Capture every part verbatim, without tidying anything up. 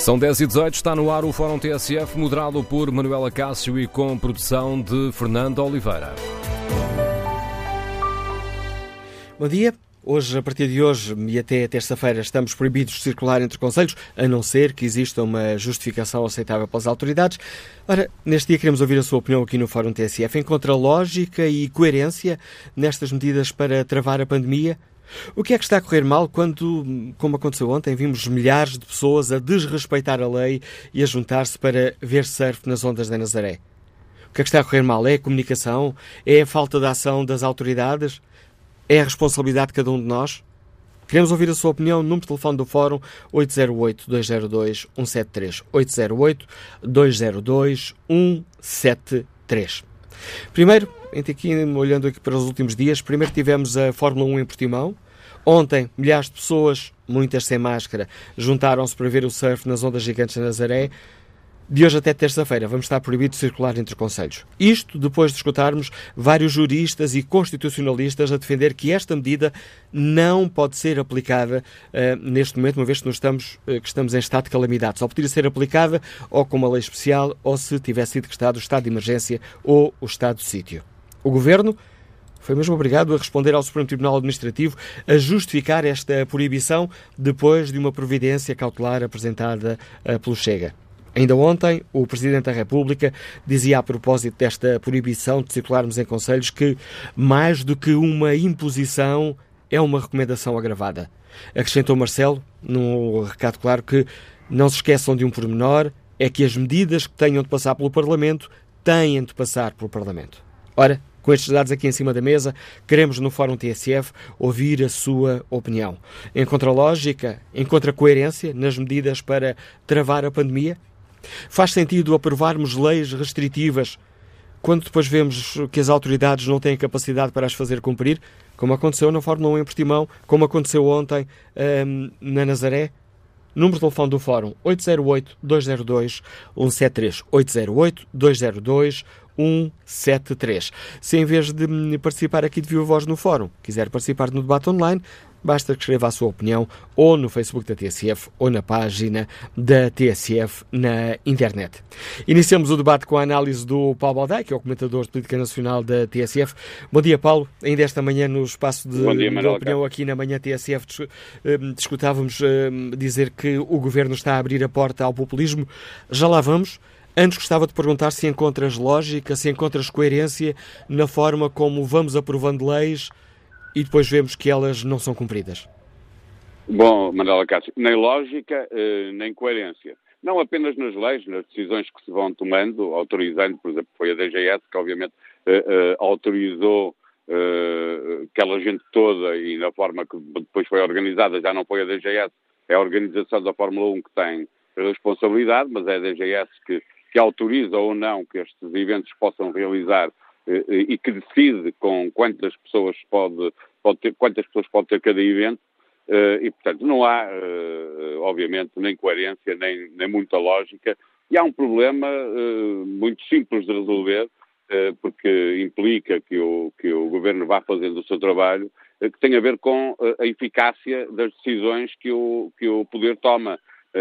São dez e dezoito, está no ar o Fórum T S F, moderado por Manuela Cássio e com produção de Fernando Oliveira. Bom dia. Hoje, a partir de hoje e até terça-feira, estamos proibidos de circular entre concelhos, a não ser que exista uma justificação aceitável pelas autoridades. Ora, neste dia queremos ouvir a sua opinião aqui no Fórum T S F. Encontra lógica e coerência nestas medidas para travar a pandemia? O que é que está a correr mal quando, como aconteceu ontem, vimos milhares de pessoas a desrespeitar a lei e a juntar-se para ver surf nas ondas da Nazaré? O que é que está a correr mal? É a comunicação? É a falta de ação das autoridades? É a responsabilidade de cada um de nós? Queremos ouvir a sua opinião. Número de telefone do Fórum oito zero oito, dois zero dois, um sete três. oito zero oito, dois zero dois, um sete três. Primeiro, aqui, olhando aqui para os últimos dias, primeiro tivemos a Fórmula um em Portimão. Ontem, milhares de pessoas, muitas sem máscara, juntaram-se para ver o surf nas ondas gigantes da Nazaré. De hoje até terça-feira vamos estar proibidos de circular entre concelhos. Isto depois de escutarmos vários juristas e constitucionalistas a defender que esta medida não pode ser aplicada uh, neste momento, uma vez que, nós estamos, uh, que estamos em estado de calamidade. Só poderia ser aplicada ou com uma lei especial ou se tivesse sido decretado o estado de emergência ou o estado de sítio. O Governo foi mesmo obrigado a responder ao Supremo Tribunal Administrativo a justificar esta proibição depois de uma providência cautelar apresentada uh, pelo Chega. Ainda ontem, o Presidente da República dizia a propósito desta proibição de circularmos em concelhos que, mais do que uma imposição, é uma recomendação agravada. Acrescentou Marcelo, num recado claro, que não se esqueçam de um pormenor, é que as medidas que tenham de passar pelo Parlamento têm de passar pelo Parlamento. Ora, com estes dados aqui em cima da mesa, queremos no Fórum T S F ouvir a sua opinião. Encontra lógica, encontra coerência nas medidas para travar a pandemia? Faz sentido aprovarmos leis restritivas quando depois vemos que as autoridades não têm capacidade para as fazer cumprir, como aconteceu na Fórmula um em Portimão, como aconteceu ontem um, na Nazaré? Número de telefone do Fórum oito zero oito, dois zero dois, um sete três. oito zero oito, dois zero dois, um sete três. Se em vez de participar aqui de viva voz no Fórum, quiser participar no debate online, basta que escreva a sua opinião ou no Facebook da T S F ou na página da T S F na internet. Iniciamos o debate com a análise do Paulo Baldaia, que é o comentador de política nacional da T S F. Bom dia, Paulo. Ainda esta manhã, no espaço de, dia, de opinião aqui na manhã T S F, discutávamos dizer que o Governo está a abrir a porta ao populismo. Já lá vamos. Antes gostava de perguntar se encontras lógica, se encontras coerência na forma como vamos aprovando leis e depois vemos que elas não são cumpridas. Bom, Manuela Cássio, nem lógica, nem coerência. Não apenas nas leis, nas decisões que se vão tomando, autorizando, por exemplo, foi a D G S que obviamente autorizou aquela gente toda e na forma que depois foi organizada, já não foi a D G S, é a organização da Fórmula um que tem responsabilidade, mas é a D G S que, que autoriza ou não que estes eventos possam realizar e que decide com quantas pessoas pode, pode ter, quantas pessoas pode ter cada evento, e portanto não há, obviamente, nem coerência, nem, nem muita lógica, e há um problema muito simples de resolver, porque implica que o, que o Governo vá fazendo o seu trabalho, que tem a ver com a eficácia das decisões que o, que o Poder toma.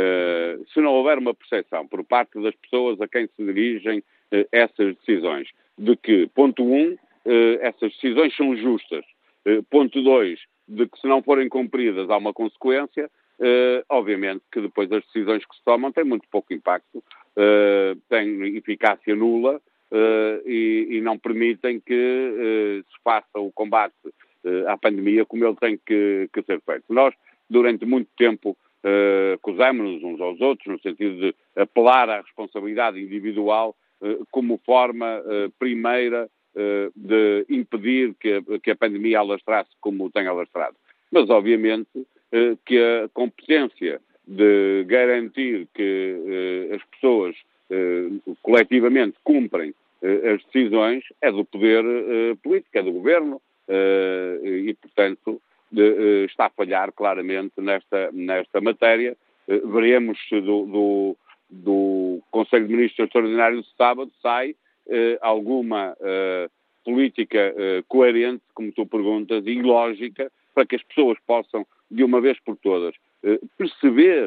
Se não houver uma percepção por parte das pessoas a quem se dirigem essas decisões, de que, ponto um, essas decisões são justas, ponto dois, de que se não forem cumpridas há uma consequência, obviamente que depois as decisões que se tomam têm muito pouco impacto, têm eficácia nula e, e não permitem que se faça o combate à pandemia como ele tem que, que ser feito. Nós, durante muito tempo, acusamos-nos uns aos outros, no sentido de apelar à responsabilidade individual como forma uh, primeira uh, de impedir que a, que a pandemia alastrasse como tem alastrado. Mas, obviamente, uh, que a competência de garantir que uh, as pessoas uh, coletivamente cumprem uh, as decisões é do poder uh, político, é do Governo uh, e, portanto, de, uh, está a falhar claramente nesta, nesta matéria. Uh, veremos do... do do Conselho de Ministros Extraordinário de sábado sai eh, alguma eh, política eh, coerente, como tu perguntas, e lógica, para que as pessoas possam, de uma vez por todas, eh, perceber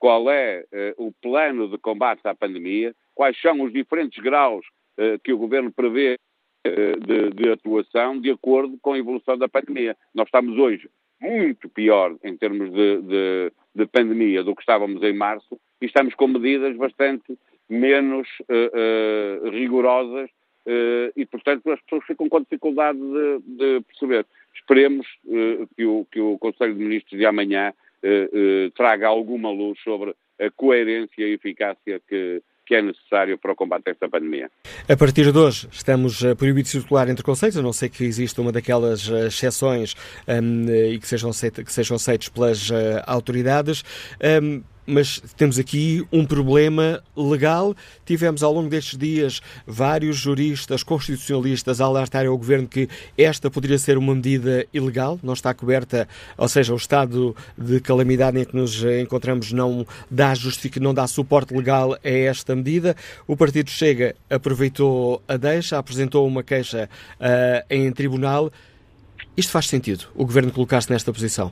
qual é uh, o plano de combate à pandemia, quais são os diferentes graus uh, que o Governo prevê uh, de, de atuação de acordo com a evolução da pandemia. Nós estamos hoje muito pior em termos de, de, de pandemia do que estávamos em março e estamos com medidas bastante menos uh, uh, rigorosas uh, e, portanto, as pessoas ficam com dificuldade de, de perceber. Esperemos uh, que, o, que o Conselho de Ministros de amanhã uh, uh, traga alguma luz sobre a coerência e eficácia que, que é necessário para o combate a esta pandemia. A partir de hoje estamos uh, proibidos de circular entre concelhos, a não ser que exista uma daquelas uh, exceções um, e que sejam, aceita, que sejam aceitos pelas uh, autoridades. Um, Mas temos aqui um problema legal. Tivemos ao longo destes dias vários juristas constitucionalistas a alertarem ao Governo que esta poderia ser uma medida ilegal, não está coberta, ou seja, o estado de calamidade em que nos encontramos não dá, justific... não dá suporte legal a esta medida. O Partido Chega aproveitou a deixa, apresentou uma queixa uh, em tribunal. Isto faz sentido, o Governo colocar-se nesta posição?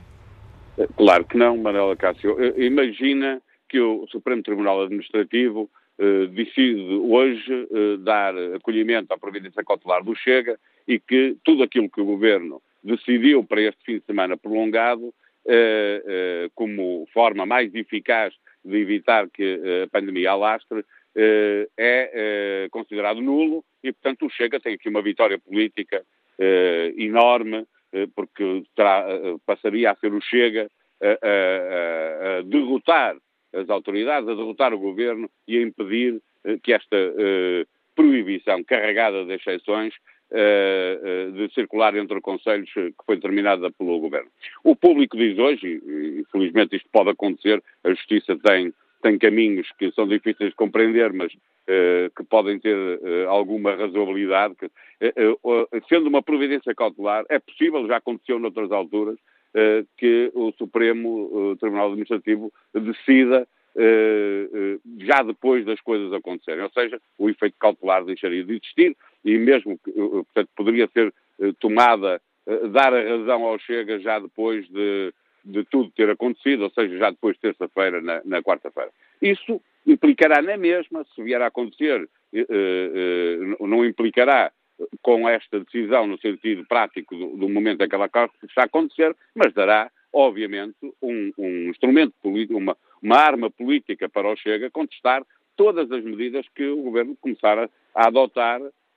Claro que não, Manuela Cássio. Imagina que o Supremo Tribunal Administrativo eh, decide hoje eh, dar acolhimento à providência cautelar do Chega e que tudo aquilo que o Governo decidiu para este fim de semana prolongado eh, eh, como forma mais eficaz de evitar que a pandemia alastre eh, é eh, considerado nulo e, portanto, o Chega tem aqui uma vitória política eh, enorme, porque terá, passaria a ser o Chega a, a, a derrotar as autoridades, a derrotar o Governo e a impedir que esta uh, proibição carregada de exceções uh, uh, de circular entre concelhos que foi determinada pelo Governo. O público diz hoje, e infelizmente isto pode acontecer, a Justiça tem, tem caminhos que são difíceis de compreender, mas uh, que podem ter uh, alguma razoabilidade, que, uh, uh, sendo uma providência cautelar, é possível, já aconteceu noutras alturas, uh, que o Supremo uh, Tribunal Administrativo decida uh, uh, já depois das coisas acontecerem, ou seja, o efeito cautelar deixaria de existir e mesmo, que, uh, portanto, poderia ser uh, tomada, uh, dar a razão ao Chega já depois de de tudo ter acontecido, ou seja, já depois de terça-feira, na, na quarta-feira. Isso implicará na mesma, se vier a acontecer, eh, eh, não implicará com esta decisão no sentido prático do, do momento em que ela está a acontecer, mas dará, obviamente, um, um instrumento político, uma, uma arma política para o Chega contestar todas as medidas que o Governo começar a, a adotar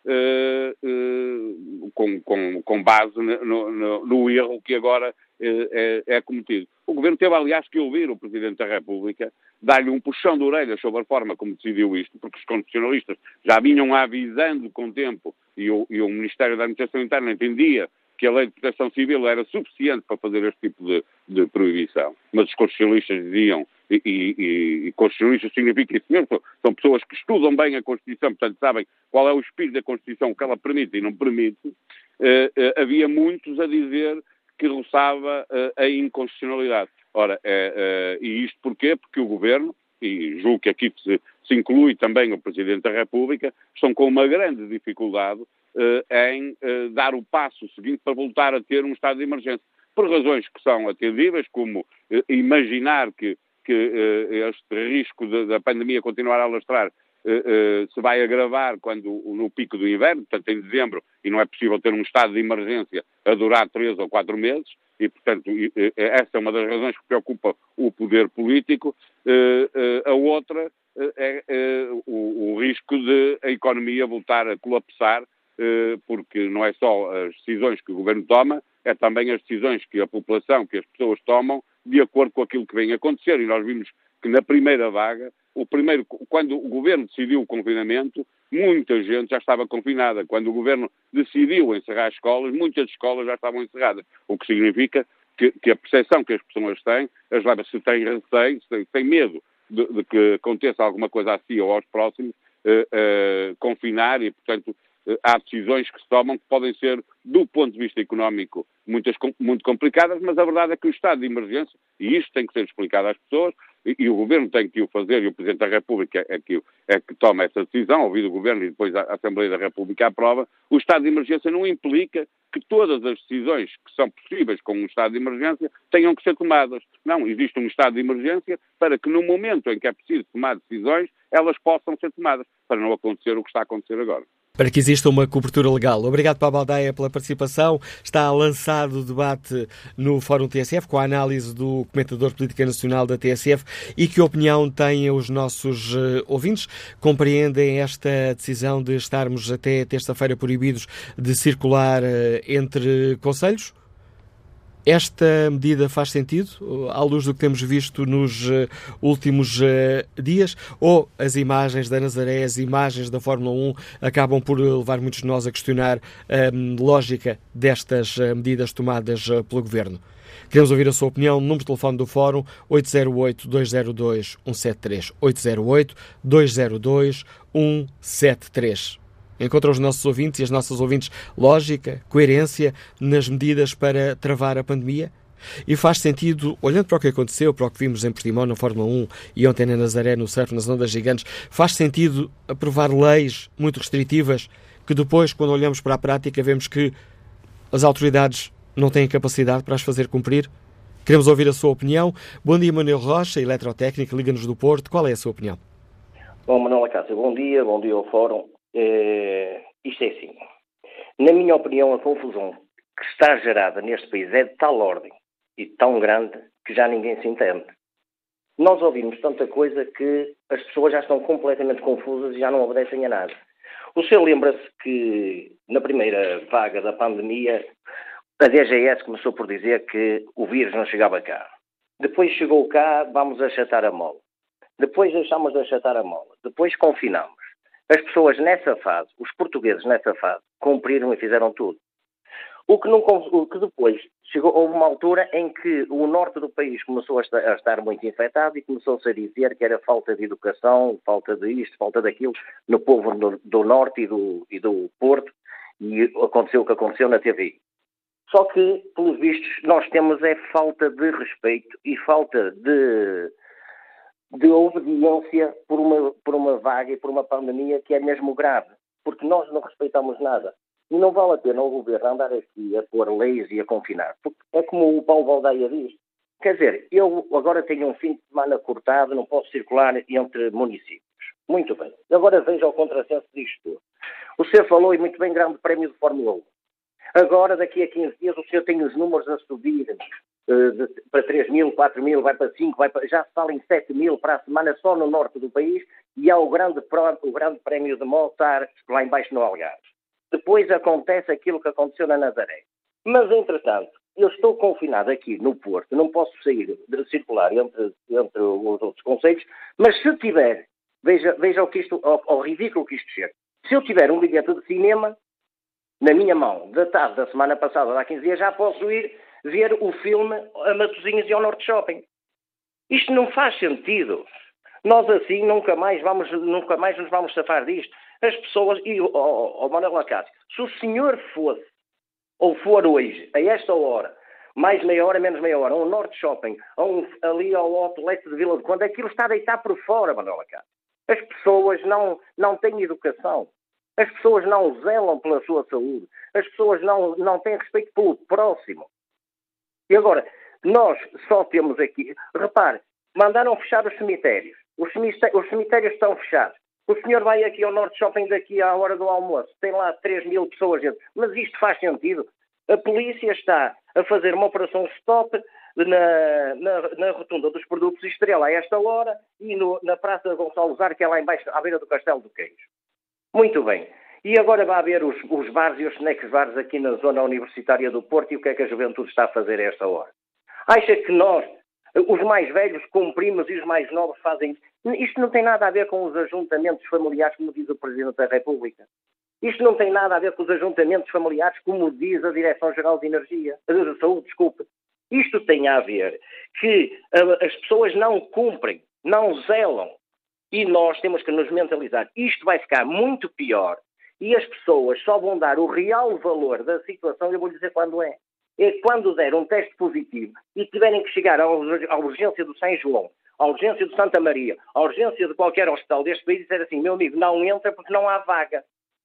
Uh, uh, com, com, com base no, no, no erro que agora uh, é, é cometido. O Governo teve, aliás, que ouvir o Presidente da República, dar-lhe um puxão de orelhas sobre a forma como decidiu isto, porque os constitucionalistas já vinham avisando com tempo e o, e o Ministério da Administração Interna entendia que a Lei de Proteção Civil era suficiente para fazer este tipo de, de proibição. Mas os constitucionalistas diziam, e, e, e constitucionalistas significa isso mesmo, são pessoas que estudam bem a Constituição, portanto sabem qual é o espírito da Constituição, o que ela permite e não permite, eh, eh, havia muitos a dizer que roçava eh, a inconstitucionalidade. Ora, eh, eh, e isto porquê? Porque o Governo, e julgo que aqui se, se inclui também o Presidente da República, estão com uma grande dificuldade eh, em eh, dar o passo seguinte para voltar a ter um estado de emergência. Por razões que são atendíveis, como eh, imaginar que, que eh, este risco de, da pandemia continuar a alastrar eh, eh, se vai agravar quando, no pico do inverno, portanto em dezembro, e não é possível ter um estado de emergência a durar três ou quatro meses, e portanto essa é uma das razões que preocupa o poder político. A outra é o, o risco de a economia voltar a colapsar, porque não é só as decisões que o Governo toma, é também as decisões que a população, que as pessoas tomam, de acordo com aquilo que vem a acontecer. E nós vimos que na primeira vaga, o primeiro, quando o Governo decidiu o confinamento, muita gente já estava confinada. Quando o Governo decidiu encerrar as escolas, muitas escolas já estavam encerradas. O que significa que, que a percepção que as pessoas têm, as leva, se têm receio, se têm medo de, de que aconteça alguma coisa a si ou aos próximos, eh, eh, confinar e, portanto, eh, há decisões que se tomam que podem ser, do ponto de vista económico, muitas, muito complicadas, mas a verdade é que o estado de emergência, e isto tem que ser explicado às pessoas, e, e o Governo tem que o fazer, e o Presidente da República é que, é que toma essa decisão, ouvido o Governo e depois a Assembleia da República aprova, o estado de emergência não implica que todas as decisões que são possíveis com um estado de emergência tenham que ser tomadas. Não, existe um estado de emergência para que no momento em que é preciso tomar decisões, elas possam ser tomadas, para não acontecer o que está a acontecer agora. Para que exista uma cobertura legal. Obrigado, Paulo Baldaia, pela participação. Está lançado o debate no Fórum T S F, com a análise do comentador de política nacional da T S F. E que opinião têm os nossos uh, ouvintes? Compreendem esta decisão de estarmos até terça-feira proibidos de circular uh, entre concelhos? Esta medida faz sentido, à luz do que temos visto nos uh, últimos uh, dias? Ou as imagens da Nazaré, as imagens da Fórmula um, acabam por levar muitos de nós a questionar a um, lógica destas uh, medidas tomadas uh, pelo Governo? Queremos ouvir a sua opinião. Número de telefone do Fórum oito zero oito, dois zero dois, um sete três. oito zero oito, dois zero dois, um sete três. Encontra os nossos ouvintes e as nossas ouvintes lógica, coerência nas medidas para travar a pandemia? E faz sentido, olhando para o que aconteceu, para o que vimos em Portimão na Fórmula um e ontem na Nazaré, no surf, nas ondas gigantes, faz sentido aprovar leis muito restritivas que depois, quando olhamos para a prática, vemos que as autoridades não têm capacidade para as fazer cumprir? Queremos ouvir a sua opinião. Bom dia, Manuel Rocha, eletrotécnico, Liga-nos do Porto. Qual é a sua opinião? Bom, Manuel Acácio, bom dia, bom dia ao Fórum. Uh, isto é assim, na minha opinião, a confusão que está gerada neste país é de tal ordem e tão grande que já ninguém se entende. Nós ouvimos tanta coisa que as pessoas já estão completamente confusas e já não obedecem a nada. O senhor lembra-se que na primeira vaga da pandemia a D G S começou por dizer que o vírus não chegava cá. Depois chegou cá, vamos achatar a mola. Depois deixámos de achatar a mola. Depois confinamos. As pessoas nessa fase, os portugueses nessa fase, cumpriram e fizeram tudo. O que, não, o que depois chegou, houve uma altura em que o norte do país começou a estar, a estar muito infectado e começou-se a dizer que era falta de educação, falta de isto, falta daquilo, no povo do, do norte e do, e do Porto, e aconteceu o que aconteceu na T V. Só que, pelos vistos, nós temos é falta de respeito e falta de... de obediência por uma, por uma vaga e por uma pandemia que é mesmo grave, porque nós não respeitamos nada. E não vale a pena o Governo andar aqui a pôr leis e a confinar, porque é como o Paulo Baldaia diz. Quer dizer, eu agora tenho um fim de semana cortado, não posso circular entre municípios. Muito bem. Agora veja o contrassenso disto tudo. O senhor falou, e muito bem, Grande Prémio de Fórmula um. Agora, daqui a quinze dias, o senhor tem os números a subir uh, de, para três mil, quatro mil, vai para cinco, vai para, já se fala em sete mil para a semana só no norte do país, e há o grande, o grande Prémio de Mozart lá embaixo no Algarve. Depois acontece aquilo que aconteceu na Nazaré. Mas, entretanto, eu estou confinado aqui no Porto, não posso sair de circular entre, entre os outros concelhos, mas se tiver, veja, veja o, que isto, o, o ridículo que isto chega. Se eu tiver um bilhete de cinema na minha mão, da tarde da semana passada, há quinze dias, já posso ir ver o filme a Matosinhos e ao Norte Shopping. Isto não faz sentido. Nós assim nunca mais, vamos, nunca mais nos vamos safar disto. As pessoas, e o oh, oh, Manuel Acácio, se o senhor fosse, ou for hoje, a esta hora, mais meia hora, menos meia hora, a um Norte Shopping, a um, ali ao outlet de Vila de Conde, aquilo está a deitar por fora, Manuel Acácio. As pessoas não, não têm educação. As pessoas não zelam pela sua saúde. As pessoas não, não têm respeito pelo próximo. E agora, nós só temos aqui... Repare, mandaram fechar os cemitérios. Os cemitérios, os cemitérios estão fechados. O senhor vai aqui ao Norte Shopping daqui à hora do almoço. Tem lá três mil pessoas dentro. Mas isto faz sentido. A polícia está a fazer uma operação stop na, na, na rotunda dos Produtos Estrela a esta hora e no, na Praça Gonçalo Zar, que é lá embaixo, à beira do Castelo do Queijo. Muito bem. E agora vai haver os, os bares e os snacks bars aqui na zona universitária do Porto, e o que é que a juventude está a fazer a esta hora? Acha que nós, os mais velhos, cumprimos e os mais novos fazem... Isto não tem nada a ver com os ajuntamentos familiares, como diz o Presidente da República. Isto não tem nada a ver com os ajuntamentos familiares, como diz a Direção-Geral de Energia, de Saúde, desculpe. Isto tem a ver que uh, as pessoas não cumprem, não zelam. E nós temos que nos mentalizar. Isto vai ficar muito pior e as pessoas só vão dar o real valor da situação, eu vou lhe dizer quando é. É quando der um teste positivo e tiverem que chegar à urgência do São João a urgência do Santa Maria, a urgência de qualquer hospital deste país, dizer assim, meu amigo, não entra porque não há vaga.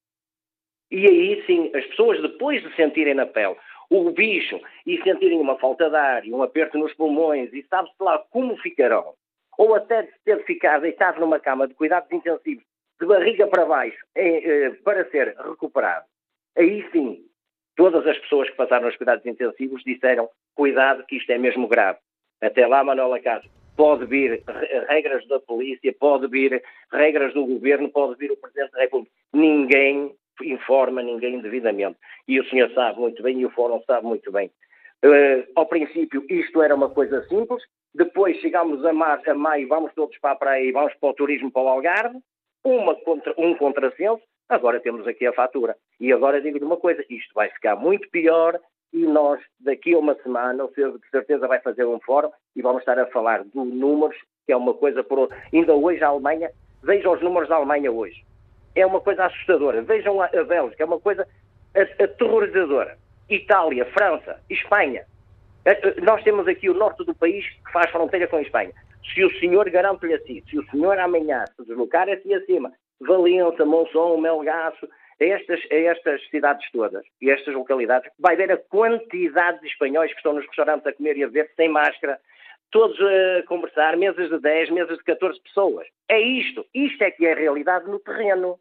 E aí sim, as pessoas depois de sentirem na pele o bicho e sentirem uma falta de ar e um aperto nos pulmões e sabe-se lá como ficarão, ou até de ter ficado deitado numa cama de cuidados intensivos, de barriga para baixo, é, é, para ser recuperado, aí sim, todas as pessoas que passaram nos cuidados intensivos disseram, cuidado que isto é mesmo grave. Até lá, Manuela Cássio, pode vir regras da polícia, pode vir regras do governo, pode vir o Presidente da República. Ninguém informa ninguém devidamente. E o senhor sabe muito bem, e o Fórum sabe muito bem. Uh, ao princípio, isto era uma coisa simples. Depois chegámos a, mar, a maio, vamos todos para a praia e vamos para o turismo para o Algarve. Uma contra, um contrassenso. Agora temos aqui a fatura. E agora digo-lhe uma coisa, isto vai ficar muito pior e nós, daqui a uma semana, o senhor de certeza vai fazer um fórum e vamos estar a falar de números, que é uma coisa por outra. Ainda hoje a Alemanha, vejam os números da Alemanha hoje. É uma coisa assustadora. Vejam a, a Bélgica, é uma coisa aterrorizadora. Itália, França, Espanha. Nós temos aqui o norte do país que faz fronteira com a Espanha. Se o senhor garante-lhe assim, se o senhor amanhã se deslocar aqui acima, Valença, Monção, Melgaço, a estas, a estas cidades todas e estas localidades, vai ver a quantidade de espanhóis que estão nos restaurantes a comer e a beber sem máscara, todos a conversar, mesas de dez, mesas de catorze pessoas. É isto. Isto é que é a realidade no terreno.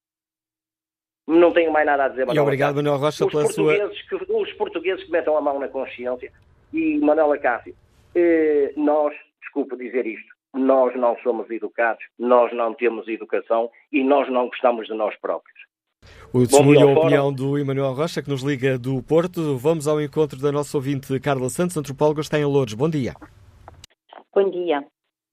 Não tenho mais nada a dizer, Manuela. E obrigado, Manuel Rocha, os pela sua... Que, os portugueses que metam a mão na consciência. E, Manuela Cássio, eh, nós, desculpe dizer isto, nós não somos educados, nós não temos educação e nós não gostamos de nós próprios. O testemunho e a opinião do Emanuel Rocha, que nos liga do Porto. Vamos ao encontro da nossa ouvinte Carla Santos, antropóloga, está em Loures. Bom dia. Bom dia.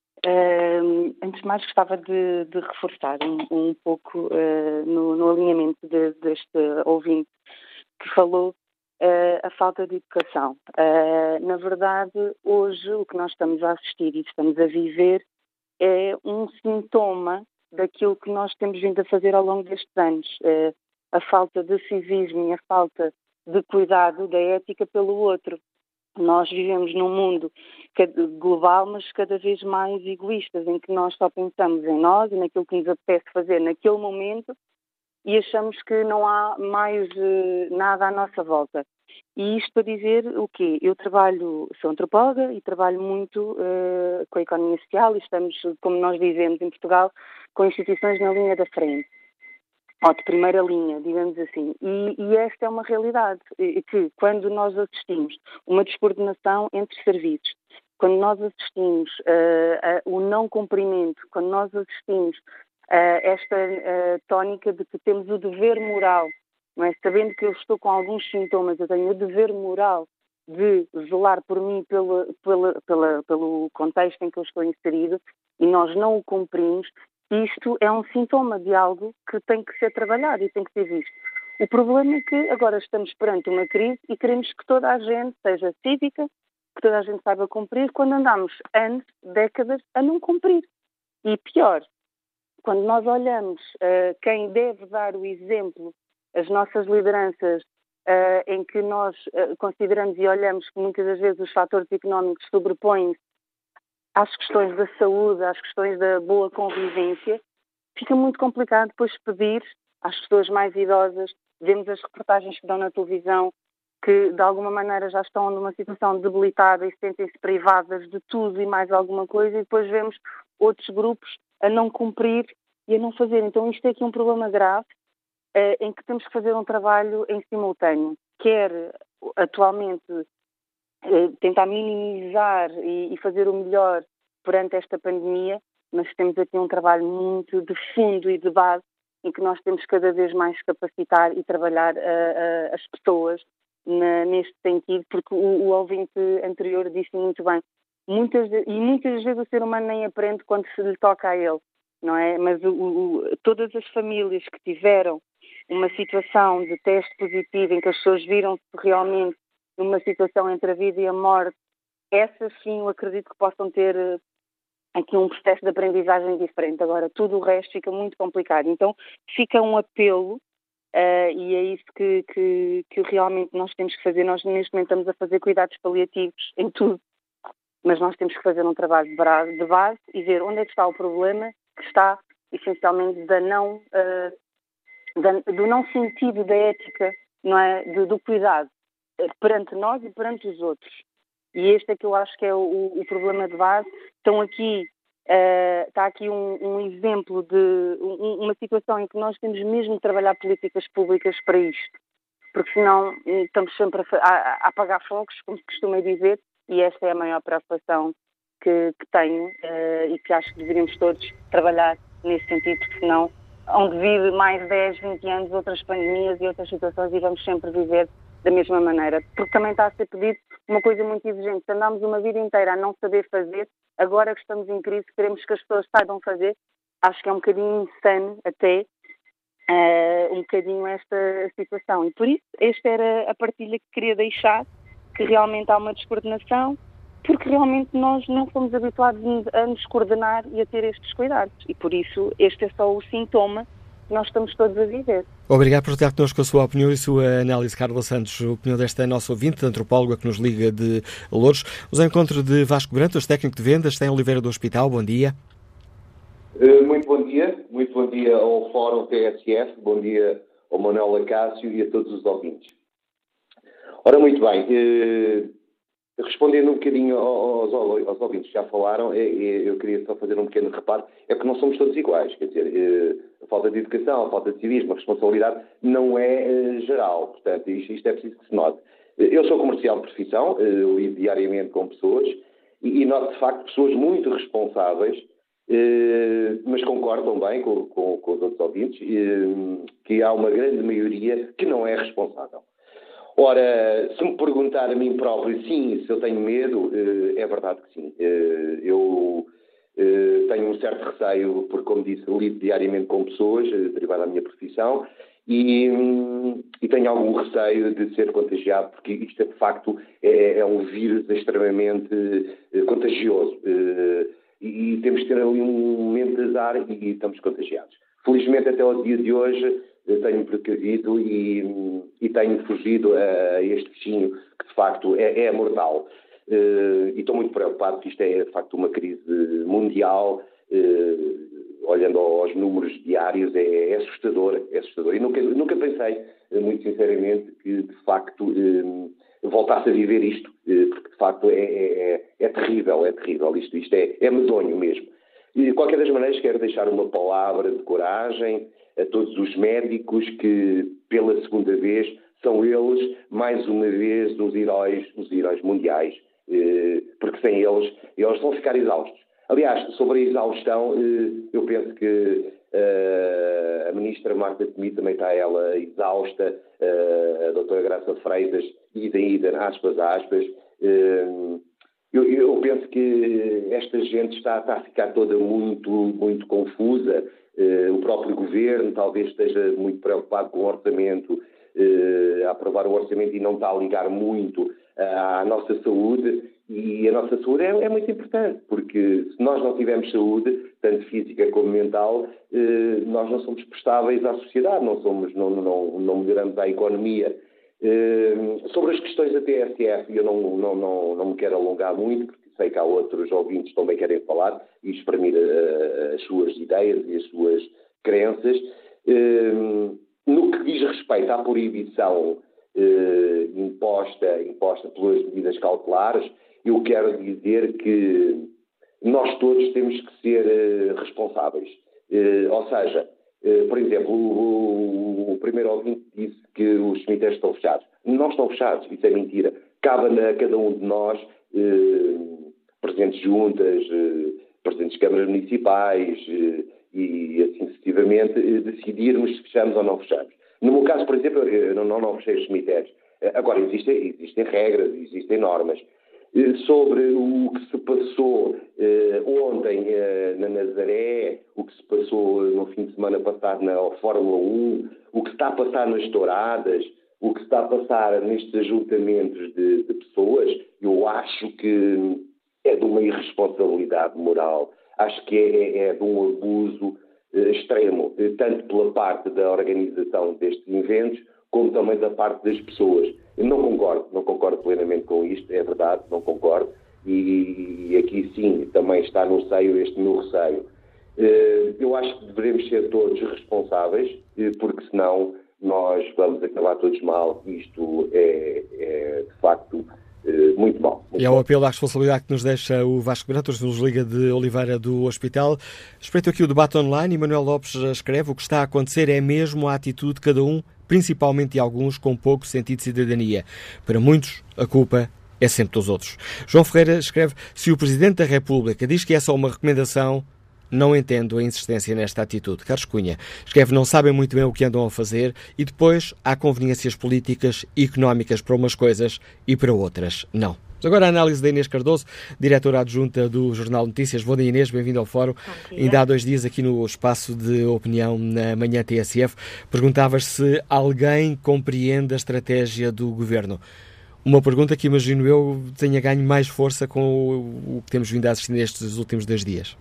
Uh, antes de mais, gostava de, de reforçar um, um pouco uh, no, no alinhamento de, deste ouvinte que falou uh, a falta de educação. Uh, na verdade, hoje o que nós estamos a assistir e estamos a viver é um sintoma daquilo que nós temos vindo a fazer ao longo destes anos. Uh, a falta de civismo e a falta de cuidado da ética pelo outro. Nós vivemos num mundo global, mas cada vez mais egoístas, em que nós só pensamos em nós e naquilo que nos apetece fazer naquele momento e achamos que não há mais uh, nada à nossa volta. E isto para dizer o quê? Eu trabalho, sou antropóloga e trabalho muito uh, com a economia social e estamos, como nós dizemos em Portugal, com instituições na linha da frente. Ou de primeira linha, digamos assim. E, e esta é uma realidade, que quando nós assistimos uma descoordenação entre serviços, quando nós assistimos uh, uh, o não cumprimento, quando nós assistimos a uh, esta uh, tónica de que temos o dever moral, não é? Sabendo que eu estou com alguns sintomas, eu tenho o dever moral de zelar por mim pela, pela, pela, pelo contexto em que eu estou inserido, e nós não o cumprimos. Isto é um sintoma de algo que tem que ser trabalhado e tem que ser visto. O problema é que agora estamos perante uma crise e queremos que toda a gente seja cívica, que toda a gente saiba cumprir, quando andamos anos, décadas, a não cumprir. E pior, quando nós olhamos uh, quem deve dar o exemplo, as nossas lideranças, uh, em que nós uh, consideramos e olhamos que muitas das vezes os fatores económicos sobrepõem-se às questões da saúde, às questões da boa convivência, fica muito complicado depois pedir às pessoas mais idosas. Vemos as reportagens que dão na televisão que de alguma maneira já estão numa situação debilitada e sentem-se privadas de tudo e mais alguma coisa, e depois vemos outros grupos a não cumprir e a não fazer. Então isto é aqui um problema grave eh, em que temos que fazer um trabalho em simultâneo, quer atualmente tentar minimizar e, e fazer o melhor perante esta pandemia, mas temos aqui um trabalho muito de fundo e de base em que nós temos cada vez mais capacitar e trabalhar uh, uh, as pessoas na, neste sentido, porque o, o ouvinte anterior disse muito bem, muitas, e muitas vezes o ser humano nem aprende quando se lhe toca a ele, não é? Mas o, o, todas as famílias que tiveram uma situação de teste positivo em que as pessoas viram-se realmente numa situação entre a vida e a morte, essas sim eu acredito que possam ter aqui um processo de aprendizagem diferente. Agora, tudo o resto fica muito complicado. Então, fica um apelo, uh, e é isso que, que, que realmente nós temos que fazer. Nós, neste momento, estamos a fazer cuidados paliativos em tudo. mas nós temos que fazer um trabalho de base e ver onde é que está o problema, que está essencialmente da não, uh, da, do não sentido da ética, não é? do, do cuidado perante nós e perante os outros. E este é que eu acho que é o, o problema de base. Estão aqui, uh, está aqui um, um exemplo de um, uma situação em que nós temos mesmo de trabalhar políticas públicas para isto, porque senão estamos sempre a, a, a apagar fogos, como se costuma dizer, e esta é a maior preocupação que, que tenho uh, e que acho que deveríamos todos trabalhar nesse sentido, porque senão onde vive mais dez, vinte anos outras pandemias e outras situações e vamos sempre viver da mesma maneira. Porque também está a ser pedido uma coisa muito exigente. Se andámos uma vida inteira a não saber fazer, agora que estamos em crise, queremos que as pessoas saibam fazer. Acho que é um bocadinho insano até, uh, um bocadinho esta situação. E por isso, esta era a partilha que queria deixar, que realmente há uma descoordenação, porque realmente nós não fomos habituados a nos coordenar e a ter estes cuidados. E por isso, este é só o sintoma que nós estamos todos a viver. Obrigado por estar connosco a sua opinião e a sua análise, Carla Santos, a opinião desta nossa ouvinte, antropóloga que nos liga de Louros. Os encontros de Vasco Brantas, técnico de vendas, tem Oliveira do Hospital. Bom dia. Muito bom dia. Muito bom dia ao Fórum T S F, bom dia ao Manuel Acácio e a todos os ouvintes. Ora, muito bem. Eh... Respondendo um bocadinho aos, aos ouvintes que já falaram, eu queria só fazer um pequeno reparo, é que não somos todos iguais, quer dizer, a falta de educação, a falta de civismo, a responsabilidade não é geral, portanto, isto, isto é preciso que se note. Eu sou comercial de profissão, lido diariamente com pessoas e, e noto de facto pessoas muito responsáveis, mas concordo também com, com, com os outros ouvintes, que há uma grande maioria que não é responsável. Ora, se me perguntar a mim próprio, sim, se eu tenho medo, é verdade que sim. Eu tenho um certo receio, porque, como disse, lido diariamente com pessoas, derivado da minha profissão, e, e tenho algum receio de ser contagiado, porque isto, de facto, é, é um vírus extremamente contagioso. E, e temos que ter ali um momento de azar e estamos contagiados. Felizmente, até ao dia de hoje, tenho precavido e, e tenho fugido a este bichinho que, de facto, é, é mortal. Uh, e estou muito preocupado, porque isto é, de facto, uma crise mundial. Uh, olhando aos números diários, é, é assustador, é assustador. E nunca, nunca pensei, muito sinceramente, que, de facto, uh, voltasse a viver isto, uh, porque, de facto, é, é, é terrível, é terrível. Isto, isto é, é medonho mesmo. E, de qualquer das maneiras, quero deixar uma palavra de coragem a todos os médicos que, pela segunda vez, são eles, mais uma vez, os heróis, os heróis mundiais, eh, porque sem eles, eles vão ficar exaustos. Aliás, sobre a exaustão, eh, eu penso que eh, a ministra Marta Temido também está ela exausta, eh, a doutora Graça Freitas, ida, ida, aspas, aspas. Eh, eu, eu penso que esta gente está, está a ficar toda muito, muito confusa. Uh, o próprio governo talvez esteja muito preocupado com o orçamento, uh, a aprovar o orçamento e não está a ligar muito uh, à nossa saúde, e a nossa saúde é, é muito importante, porque se nós não tivermos saúde, tanto física como mental, uh, nós não somos prestáveis à sociedade, não, somos, não, não, não melhoramos a economia. Uh, sobre as questões da T S F, eu não, não, não, não me quero alongar muito, porque sei que há outros ouvintes que também querem falar e exprimir uh, as suas ideias e as suas crenças. Uh, no que diz respeito à proibição uh, imposta, imposta pelas medidas cautelares, eu quero dizer que nós todos temos que ser uh, responsáveis. Uh, ou seja, uh, por exemplo, o, o, o primeiro ouvinte disse que os cemitérios estão fechados. Não estão fechados, isso é mentira. Cabe a cada um de nós, uh, presidentes de juntas, uh, presidentes de câmaras municipais uh, e assim sucessivamente, uh, decidirmos se fechamos ou não fechamos. No meu caso, por exemplo, eu não, não, não fechei os cemitérios. Uh, agora, existem, existem regras, existem normas. Uh, sobre o que se passou uh, ontem uh, na Nazaré, o que se passou no fim de semana passado na Fórmula um, o que se está a passar nas touradas, o que se está a passar nestes ajuntamentos de, de pessoas, eu acho que é de uma irresponsabilidade moral. Acho que é, é de um abuso eh, extremo, eh, tanto pela parte da organização destes eventos, como também da parte das pessoas. Eu não concordo, não concordo plenamente com isto, é verdade, não concordo. e aqui sim também está no seio este meu receio. Eu acho que devemos ser todos responsáveis, porque senão nós vamos acabar todos mal. Isto é, é de facto, muito mal. Muito e ao mal. apelo à responsabilidade que nos deixa o Vasco Brantos, nos liga de Oliveira do Hospital. Respeito aqui o debate online, e Manuel Lopes escreve: o que está a acontecer é mesmo a atitude de cada um, principalmente de alguns com pouco sentido de cidadania. Para muitos, a culpa é sempre dos outros. João Ferreira escreve: se o Presidente da República diz que é só uma recomendação, não entendo a insistência nesta atitude. Carlos Cunha escreve: não sabem muito bem o que andam a fazer, e depois há conveniências políticas e económicas para umas coisas e para outras não. Mas agora a análise da Inês Cardoso, diretora adjunta do Jornal Notícias. Bom dia, Inês, bem-vindo ao Fórum. Ainda há dois dias aqui no espaço de opinião na Manhã T S F, perguntavas se alguém compreende a estratégia do Governo. Uma pergunta que, imagino eu, tenha ganho mais força com o que temos vindo a assistir nestes últimos dois dias.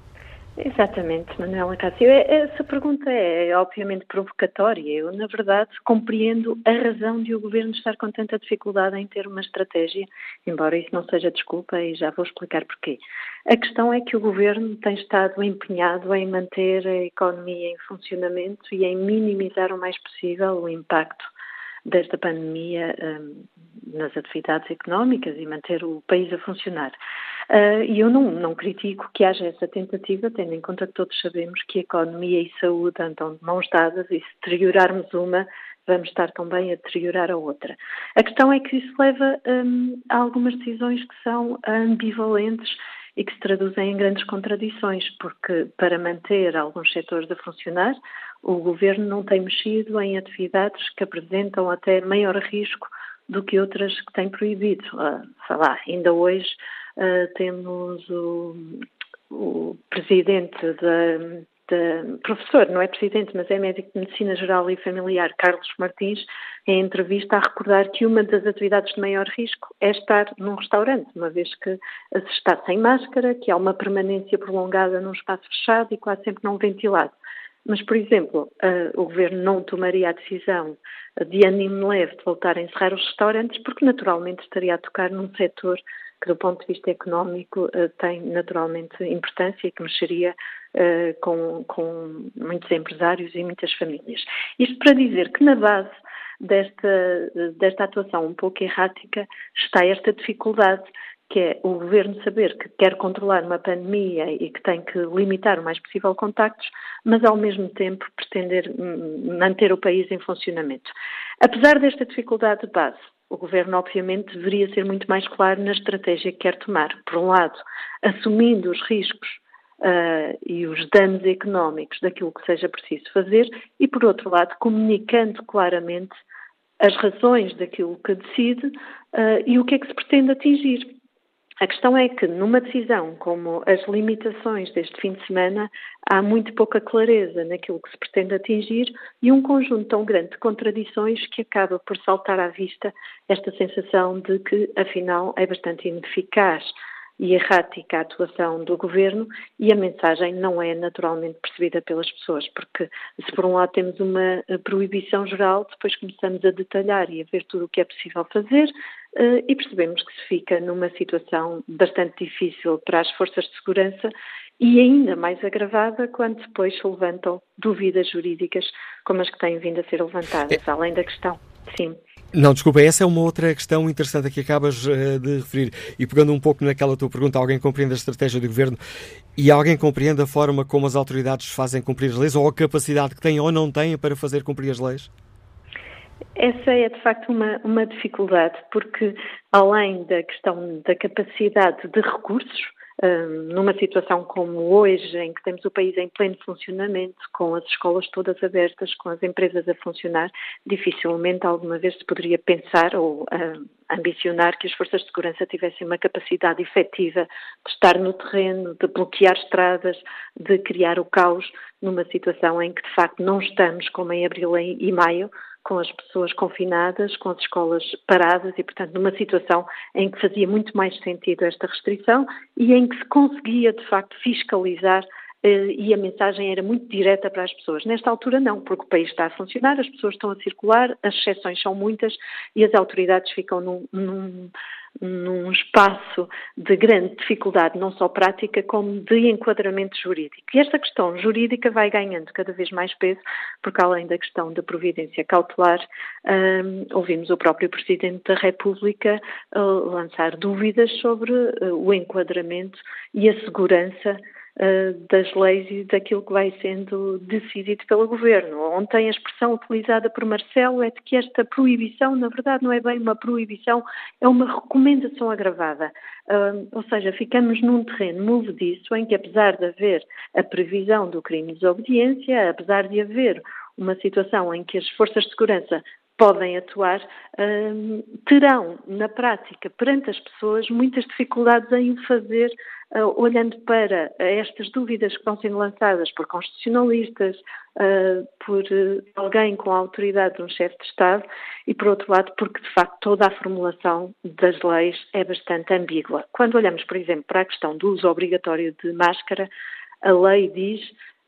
Exatamente, Manuela Cássio. Essa pergunta é obviamente provocatória. Eu, na verdade, compreendo a razão de o Governo estar com tanta dificuldade em ter uma estratégia, embora isso não seja desculpa, e já vou explicar porquê. A questão é que o Governo tem estado empenhado em manter a economia em funcionamento e em minimizar o mais possível o impacto desta pandemia um, nas atividades económicas e manter o país a funcionar. Uh, e eu não, não critico que haja essa tentativa, tendo em conta que todos sabemos que a economia e a saúde andam de mãos dadas, e se deteriorarmos uma, vamos estar também a deteriorar a outra. A questão é que isso leva um, a algumas decisões que são ambivalentes e que se traduzem em grandes contradições, porque para manter alguns setores a funcionar, o Governo não tem mexido em atividades que apresentam até maior risco do que outras que tem proibido. Uh, sei lá, ainda hoje uh, temos o, o presidente da, da... professor, não é presidente, mas é médico de Medicina Geral e Familiar, Carlos Martins, em entrevista a recordar que uma das atividades de maior risco é estar num restaurante, uma vez que se está sem máscara, que há uma permanência prolongada num espaço fechado e quase sempre não ventilado. Mas, por exemplo, uh, o Governo não tomaria a decisão de ânimo leve de voltar a encerrar os restaurantes, porque naturalmente estaria a tocar num setor que, do ponto de vista económico, uh, tem naturalmente importância e que mexeria uh, com, com muitos empresários e muitas famílias. Isto para dizer que na base desta, desta atuação um pouco errática está esta dificuldade, que é o Governo saber que quer controlar uma pandemia e que tem que limitar o mais possível contactos, mas ao mesmo tempo pretender manter o país em funcionamento. Apesar desta dificuldade de base, o Governo obviamente deveria ser muito mais claro na estratégia que quer tomar. Por um lado, assumindo os riscos uh, e os danos económicos daquilo que seja preciso fazer, e por outro lado, comunicando claramente as razões daquilo que decide uh, e o que é que se pretende atingir. A questão é que, numa decisão como as limitações deste fim de semana, há muito pouca clareza naquilo que se pretende atingir e um conjunto tão grande de contradições que acaba por saltar à vista esta sensação de que, afinal, é bastante ineficaz e errática a atuação do Governo, e a mensagem não é naturalmente percebida pelas pessoas, porque se por um lado temos uma proibição geral, depois começamos a detalhar e a ver tudo o que é possível fazer, Uh, e percebemos que se fica numa situação bastante difícil para as forças de segurança e ainda mais agravada quando depois se levantam dúvidas jurídicas como as que têm vindo a ser levantadas, é. além da questão, sim. Não, desculpa, essa é uma outra questão interessante que acabas uh, de referir. E pegando um pouco naquela tua pergunta, alguém compreende a estratégia do Governo e alguém compreende a forma como as autoridades fazem cumprir as leis, ou a capacidade que têm ou não têm para fazer cumprir as leis? Essa é, de facto, uma, uma dificuldade, porque além da questão da capacidade de recursos, um, numa situação como hoje, em que temos o país em pleno funcionamento, com as escolas todas abertas, com as empresas a funcionar, dificilmente alguma vez se poderia pensar ou um, ambicionar que as forças de segurança tivessem uma capacidade efetiva de estar no terreno, de bloquear estradas, de criar o caos, numa situação em que, de facto, não estamos, como em abril e maio, com as pessoas confinadas, com as escolas paradas e, portanto, numa situação em que fazia muito mais sentido esta restrição e em que se conseguia, de facto, fiscalizar eh, e a mensagem era muito direta para as pessoas. Nesta altura não, porque o país está a funcionar, as pessoas estão a circular, as exceções são muitas e as autoridades ficam num, num, num espaço de grande dificuldade, não só prática, como de enquadramento jurídico. E esta questão jurídica vai ganhando cada vez mais peso, porque além da questão da providência cautelar, um, ouvimos o próprio Presidente da República uh, lançar dúvidas sobre uh, o enquadramento e a segurança das leis e daquilo que vai sendo decidido pelo Governo. Ontem a expressão utilizada por Marcelo é de que esta proibição, na verdade, não é bem uma proibição, é uma recomendação agravada. Uh, ou seja, ficamos num terreno movediço em que, apesar de haver a previsão do crime de desobediência, apesar de haver uma situação em que as forças de segurança podem atuar, uh, terão, na prática, perante as pessoas, muitas dificuldades em o fazer, uh, olhando para estas dúvidas que vão sendo lançadas por constitucionalistas, uh, por uh, alguém com a autoridade de um chefe de Estado, e, por outro lado, porque, de facto, toda a formulação das leis é bastante ambígua. Quando olhamos, por exemplo, para a questão do uso obrigatório de máscara, a lei diz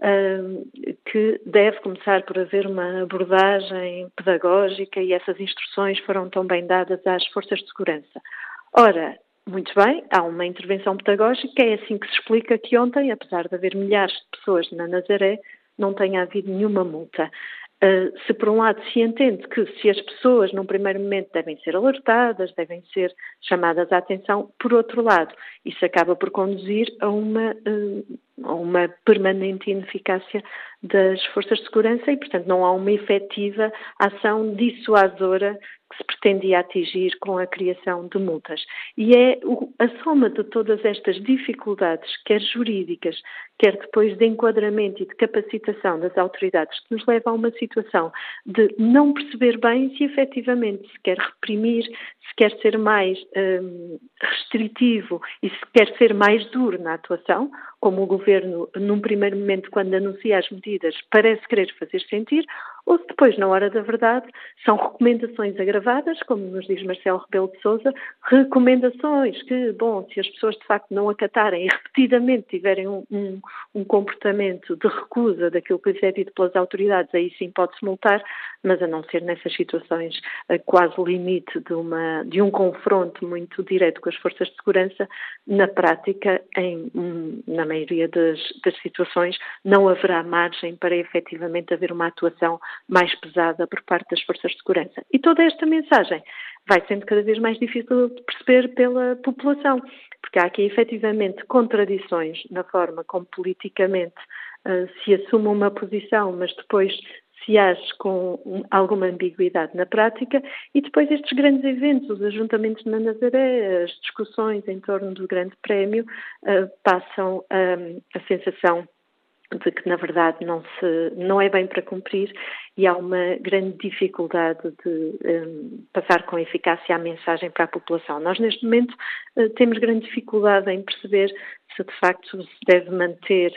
que deve começar por haver uma abordagem pedagógica e essas instruções foram tão bem dadas às forças de segurança. Ora, muito bem, há uma intervenção pedagógica, é assim que se explica que ontem, apesar de haver milhares de pessoas na Nazaré, não tenha havido nenhuma multa. Uh, se por um lado se entende que se as pessoas num primeiro momento devem ser alertadas, devem ser chamadas à atenção, por outro lado, isso acaba por conduzir a uma, uh, a uma permanente ineficácia das forças de segurança e, portanto, não há uma efetiva ação dissuasora que se pretendia atingir com a criação de multas. E é a soma de todas estas dificuldades, quer jurídicas, quer depois de enquadramento e de capacitação das autoridades, que nos leva a uma situação de não perceber bem se efetivamente se quer reprimir, se quer ser mais hum, restritivo e se quer ser mais duro na atuação, como o Governo, num primeiro momento, quando anuncia as medidas, parece querer fazer sentir, ou se depois, na hora da verdade, são recomendações agravadas, como nos diz Marcelo Rebelo de Sousa, recomendações que, bom, se as pessoas de facto não acatarem e repetidamente tiverem um, um, um comportamento de recusa daquilo que lhes é dito pelas autoridades, aí sim pode-se multar, mas a não ser nessas situações quase limite de, uma, de um confronto muito direto com as forças de segurança, na prática, em, na maioria das, das situações, não haverá margem para efetivamente haver uma atuação mais pesada por parte das forças de segurança. E toda esta mensagem vai sendo cada vez mais difícil de perceber pela população, porque há aqui efetivamente contradições na forma como politicamente uh, se assume uma posição, mas depois se age com alguma ambiguidade na prática, e depois estes grandes eventos, os ajuntamentos na Nazaré, as discussões em torno do Grande Prémio, uh, passam um, a sensação de que, na verdade, não, se, não é bem para cumprir e há uma grande dificuldade de um, passar com eficácia a mensagem para a população. Nós, neste momento, uh, temos grande dificuldade em perceber se, de facto, se deve manter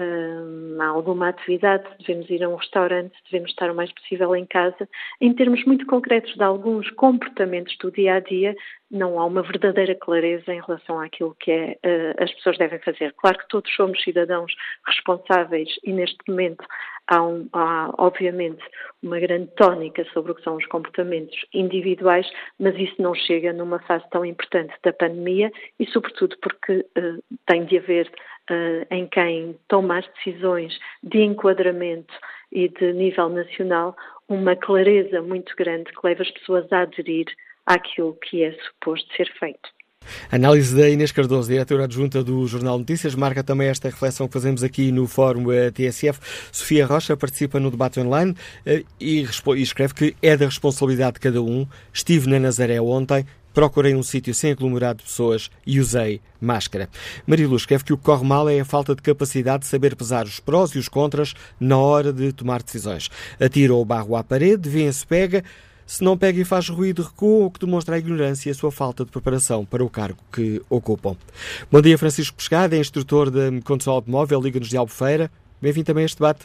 um, alguma atividade, se devemos ir a um restaurante, se devemos estar o mais possível em casa. Em termos muito concretos de alguns comportamentos do dia-a-dia, não há uma verdadeira clareza em relação àquilo que é, uh, as pessoas devem fazer. Claro que todos somos cidadãos responsáveis e neste momento há, um, há obviamente uma grande tónica sobre o que são os comportamentos individuais, mas isso não chega numa fase tão importante da pandemia e sobretudo porque uh, tem de haver uh, em quem toma as decisões de enquadramento e de nível nacional uma clareza muito grande que leva as pessoas a aderir àquilo que é suposto ser feito. A análise da Inês Cardoso, diretora adjunta do Jornal Notícias, marca também esta reflexão que fazemos aqui no Fórum T S F. Sofia Rocha participa no debate online e escreve que é da responsabilidade de cada um. Estive na Nazaré ontem, procurei um sítio sem aglomerado de pessoas e usei máscara. Marilu escreve que o que corre mal é a falta de capacidade de saber pesar os prós e os contras na hora de tomar decisões. Atira o barro à parede, vê-se pega. Se não pega e faz ruído, recua, o que demonstra a ignorância e a sua falta de preparação para o cargo que ocupam. Bom dia, Francisco Pescada, é instrutor da Condução Automóvel, Liga-nos de Albufeira. Bem-vindo também a este debate.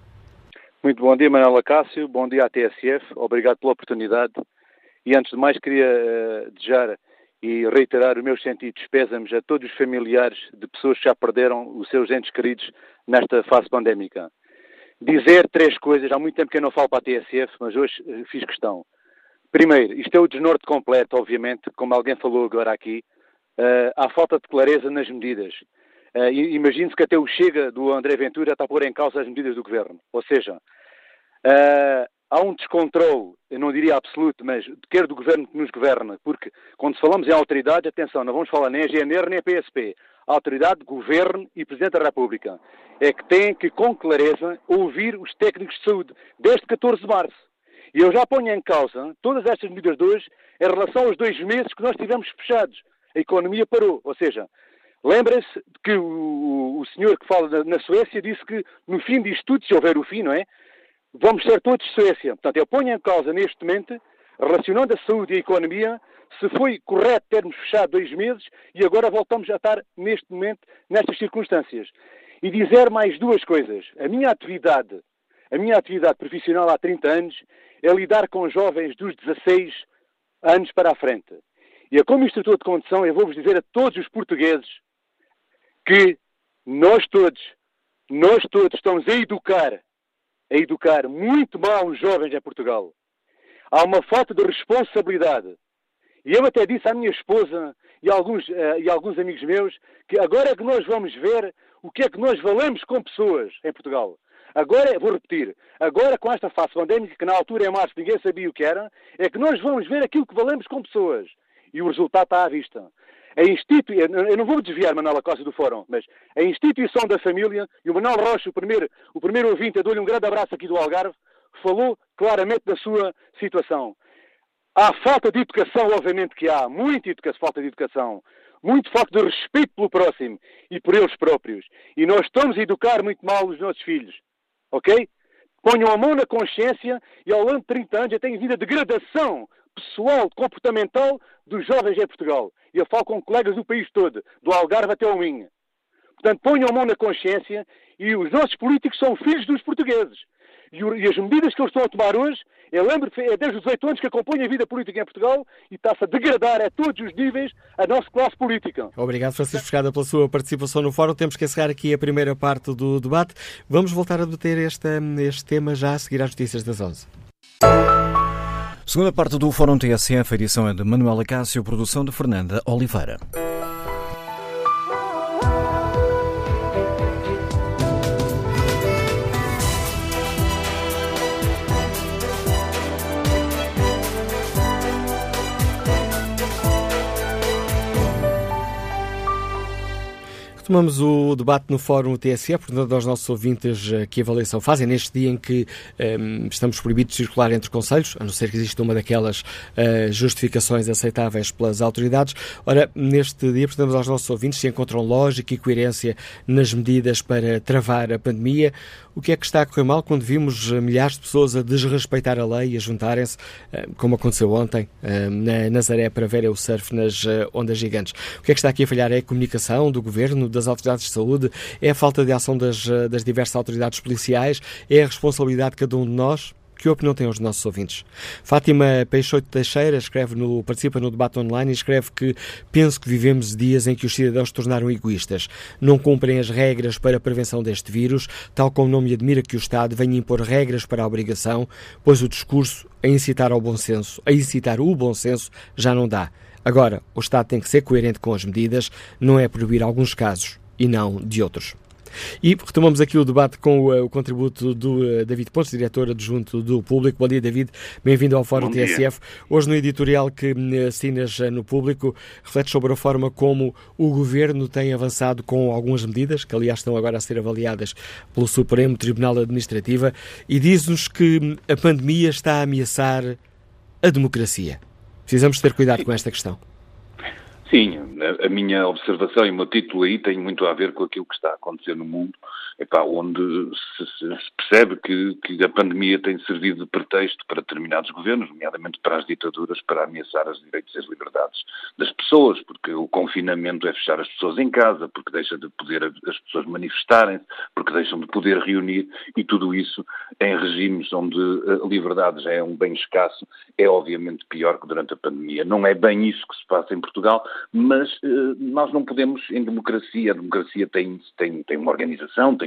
Muito bom dia, Manuela Cássio. Bom dia à T S F. Obrigado pela oportunidade. E antes de mais, queria uh, desejar e reiterar os meus sentidos pésamos a todos os familiares de pessoas que já perderam os seus entes queridos nesta fase pandémica. Dizer três coisas, há muito tempo que eu não falo para a T S F, mas hoje fiz questão. Primeiro, isto é o desnorte completo, obviamente, como alguém falou agora aqui. Uh, há falta de clareza nas medidas. Uh, Imagine-se que até o Chega do André Ventura está a pôr em causa as medidas do Governo. Ou seja, uh, há um descontrole, eu não diria absoluto, mas quer do Governo que nos governa, porque quando falamos em autoridade, atenção, não vamos falar nem a G N R nem a P S P. A autoridade, Governo e Presidente da República é que têm que, com clareza, ouvir os técnicos de saúde desde catorze de março. E eu já ponho em causa todas estas medidas de hoje em relação aos dois meses que nós tivemos fechados. A economia parou. Ou seja, lembra-se que o, o senhor que fala na, na Suécia disse que no fim disto tudo, se houver o fim, não é? Vamos ser todos Suécia. Portanto, eu ponho em causa neste momento, relacionando a saúde e a economia, se foi correto termos fechado dois meses e agora voltamos a estar neste momento, nestas circunstâncias. E dizer mais duas coisas. A minha atividade, a minha atividade profissional há trinta anos é lidar com jovens dos dezasseis anos para a frente. E a como instrutor de condução, eu vou-vos dizer a todos os portugueses que nós todos, nós todos estamos a educar, a educar muito mal os jovens em Portugal. Há uma falta de responsabilidade. E eu até disse à minha esposa e a alguns, uh, e a alguns amigos meus que agora é que nós vamos ver o que é que nós valemos com pessoas em Portugal. Agora, vou repetir, agora com esta fase pandémica, que na altura, em março, ninguém sabia o que era, é que nós vamos ver aquilo que valemos com pessoas. E o resultado está à vista. A institu... Eu não vou desviar, Manuela Costa, do Fórum, mas a instituição da família, e o Manuel Rocha, o primeiro, o primeiro ouvinte, eu dou-lhe um grande abraço aqui do Algarve, falou claramente da sua situação. Há falta de educação, obviamente que há, muita educação, falta de educação, muito falta de respeito pelo próximo e por eles próprios. E nós estamos a educar muito mal os nossos filhos, ok? Ponham a mão na consciência e ao longo de trinta anos eu tenho vindo a degradação pessoal, comportamental dos jovens em Portugal. E eu falo com colegas do país todo, do Algarve até ao Minho. Portanto, ponham a mão na consciência e os nossos políticos são filhos dos portugueses. E, o, e as medidas que eles estão a tomar hoje, eu lembro que é desde os dezoito anos que acompanho a vida política em Portugal e está-se a degradar a todos os níveis a nossa classe política. Obrigado, Francisco Pescada, pela sua participação no Fórum. Temos que encerrar aqui a primeira parte do debate. Vamos voltar a debater este, este tema já a seguir às notícias das onze. Segunda parte do Fórum T S F, a edição é de Manuela Cássio, produção de Fernanda Oliveira. Retomamos o debate no Fórum T S F, perguntando aos nossos ouvintes que avaliação fazem neste dia em que um, estamos proibidos de circular entre concelhos, a não ser que exista uma daquelas uh, justificações aceitáveis pelas autoridades. Ora, neste dia perguntamos aos nossos ouvintes se encontram lógica e coerência nas medidas para travar a pandemia. O que é que está a correr mal quando vimos milhares de pessoas a desrespeitar a lei e a juntarem-se, uh, como aconteceu ontem, uh, na Nazaré para verem o surf nas uh, ondas gigantes? O que é que está aqui a falhar? É a comunicação do Governo, das autoridades de saúde, é a falta de ação das, das diversas autoridades policiais, é a responsabilidade de cada um de nós? Que opinião têm os nossos ouvintes? Fátima Peixoto Teixeira escreve no, participa no debate online e escreve que penso que vivemos dias em que os cidadãos se tornaram egoístas. Não cumprem as regras para a prevenção deste vírus, tal como não me admira que o Estado venha impor regras para a obrigação, pois o discurso a incitar ao bom senso, a incitar o bom senso, já não dá. Agora, o Estado tem que ser coerente com as medidas, não é proibir alguns casos e não de outros. E retomamos aqui o debate com o, o contributo do uh, David Pontes, diretor adjunto do Público. Bom dia, David. Bem-vindo ao Fórum T S F. Hoje, no editorial que uh, assinas uh, no Público, refletes sobre a forma como o Governo tem avançado com algumas medidas, que aliás estão agora a ser avaliadas pelo Supremo Tribunal Administrativo, e diz-nos que a pandemia está a ameaçar a democracia. Precisamos ter cuidado com esta questão. Sim, a minha observação e o meu título aí tem muito a ver com aquilo que está a acontecer no mundo, epá, onde se, se percebe que, que a pandemia tem servido de pretexto para determinados governos, nomeadamente para as ditaduras, para ameaçar os direitos e as liberdades das pessoas, porque o confinamento é fechar as pessoas em casa, porque deixa de poder as pessoas manifestarem-se, porque deixam de poder reunir, e tudo isso em regimes onde a liberdade já é um bem escasso, é obviamente pior que durante a pandemia. Não é bem isso que se passa em Portugal, mas eh, nós não podemos, em democracia, a democracia tem, tem, tem uma organização, tem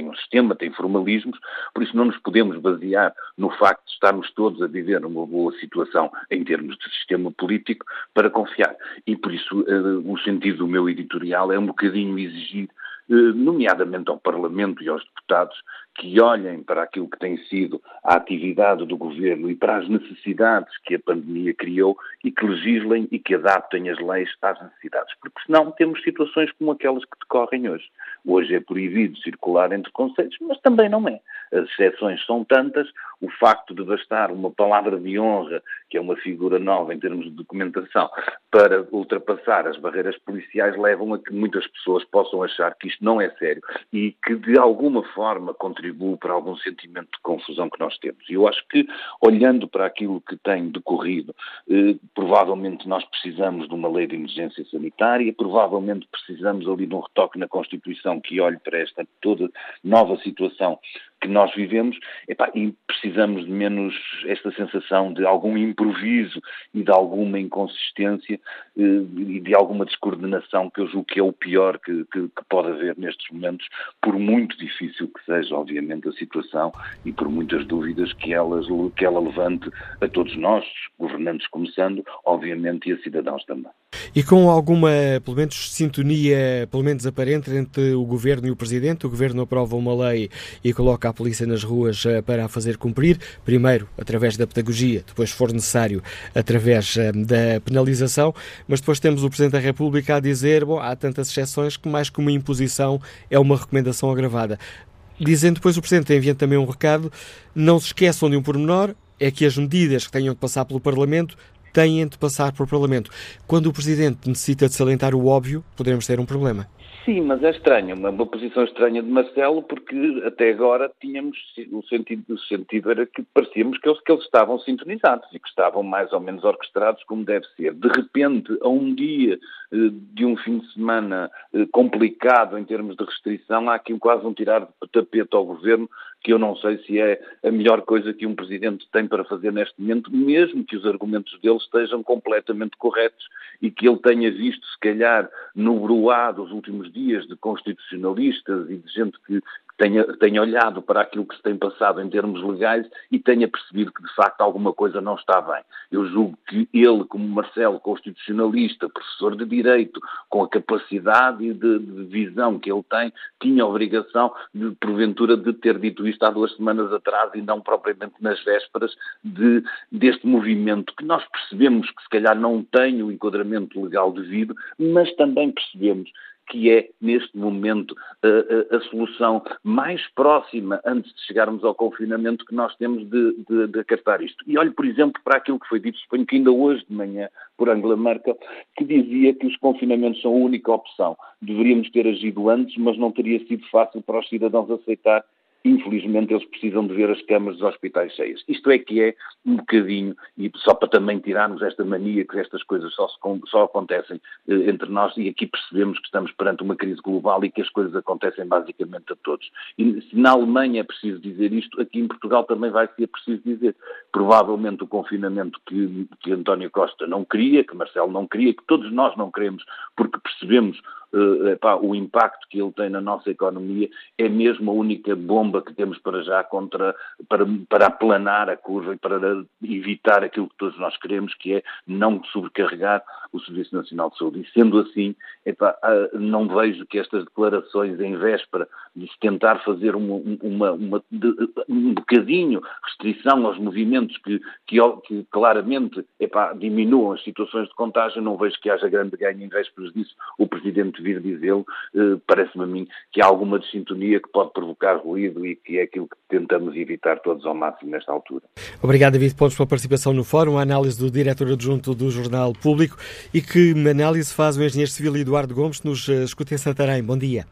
tem um sistema, tem formalismos, por isso não nos podemos basear no facto de estarmos todos a viver numa boa situação em termos de sistema político para confiar. E por isso uh, o sentido do meu editorial é um bocadinho exigir, uh, nomeadamente ao Parlamento e aos deputados, que olhem para aquilo que tem sido a atividade do Governo e para as necessidades que a pandemia criou e que legislem e que adaptem as leis às necessidades. Porque senão temos situações como aquelas que decorrem hoje. Hoje é proibido circular entre concelhos, mas também não é. As exceções são tantas, o facto de bastar uma palavra de honra, que é uma figura nova em termos de documentação, para ultrapassar as barreiras policiais, levam a que muitas pessoas possam achar que isto não é sério e que de alguma forma contribui para algum sentimento de confusão que nós temos. E eu acho que, olhando para aquilo que tem decorrido, eh, provavelmente nós precisamos de uma lei de emergência sanitária, provavelmente precisamos ali de um retoque na Constituição que olhe para esta toda nova situação que nós vivemos, epá, e precisamos de menos esta sensação de algum improviso e de alguma inconsistência eh, e de alguma descoordenação, que eu julgo que é o pior que, que, que pode haver nestes momentos, por muito difícil que seja, obviamente, a situação e por muitas dúvidas que, elas, que ela levante a todos nós, governantes começando, obviamente, e a cidadãos também. E com alguma, pelo menos, sintonia, pelo menos aparente, entre o Governo e o Presidente, o Governo aprova uma lei e coloca a polícia nas ruas para a fazer cumprir, primeiro através da pedagogia, depois, se for necessário, através da penalização, mas depois temos o Presidente da República a dizer, bom, há tantas exceções que mais que uma imposição é uma recomendação agravada. Dizendo depois o Presidente, enviando também um recado, não se esqueçam de um pormenor, é que as medidas que tenham de passar pelo Parlamento têm de passar por Parlamento. Quando o Presidente necessita de salientar o óbvio, poderemos ter um problema. Sim, mas é estranho, uma, uma posição estranha de Marcelo, porque até agora tínhamos, o sentido, o sentido era que parecíamos que eles, que eles estavam sintonizados e que estavam mais ou menos orquestrados como deve ser. De repente, a um dia eh, de um fim de semana eh, complicado em termos de restrição, há aqui quase um tirar de tapete ao Governo, que eu não sei se é a melhor coisa que um Presidente tem para fazer neste momento, mesmo que os argumentos dele estejam completamente corretos e que ele tenha visto, se calhar, no bruá dos últimos dias de constitucionalistas e de gente que tenha, tenha olhado para aquilo que se tem passado em termos legais e tenha percebido que, de facto, alguma coisa não está bem. Eu julgo que ele, como Marcelo, constitucionalista, professor de Direito, com a capacidade de, de visão que ele tem, tinha a obrigação, de, porventura, de ter dito isto há duas semanas atrás e não propriamente nas vésperas de, deste movimento que nós percebemos que, se calhar, não tem o enquadramento legal devido, mas também percebemos que é, neste momento, a, a, a solução mais próxima, antes de chegarmos ao confinamento, que nós temos de, de, de acartar isto. E olho, por exemplo, para aquilo que foi dito, suponho que ainda hoje de manhã, por Angela Merkel, que dizia que os confinamentos são a única opção. Deveríamos ter agido antes, mas não teria sido fácil para os cidadãos aceitar. Infelizmente, eles precisam de ver as camas dos hospitais cheias. Isto é que é um bocadinho, e só para também tirarmos esta mania que estas coisas só, se, só acontecem eh, entre nós, e aqui percebemos que estamos perante uma crise global e que as coisas acontecem basicamente a todos. E se na Alemanha é preciso dizer isto, aqui em Portugal também vai ser preciso dizer. Provavelmente o confinamento que, que António Costa não queria, que Marcelo não queria, que todos nós não queremos, porque percebemos Uh, epá, o impacto que ele tem na nossa economia, é mesmo a única bomba que temos para já contra, para, para aplanar a curva e para evitar aquilo que todos nós queremos, que é não sobrecarregar o Serviço Nacional de Saúde. E sendo assim, epá, uh, não vejo que estas declarações em véspera de se tentar fazer uma, uma, uma, de, um bocadinho restrição aos movimentos que, que, que claramente epá, diminuam as situações de contágio, não vejo que haja grande ganho em vésperas disso. O Presidente vir dizê-lo, eh, parece-me a mim que há alguma desintonia que pode provocar ruído e que é aquilo que tentamos evitar todos ao máximo nesta altura. Obrigado, David Pontes, pela participação no fórum, a análise do diretor adjunto do Jornal Público. E que análise faz o engenheiro civil Eduardo Gomes, que nos escuta em Santarém. Bom dia.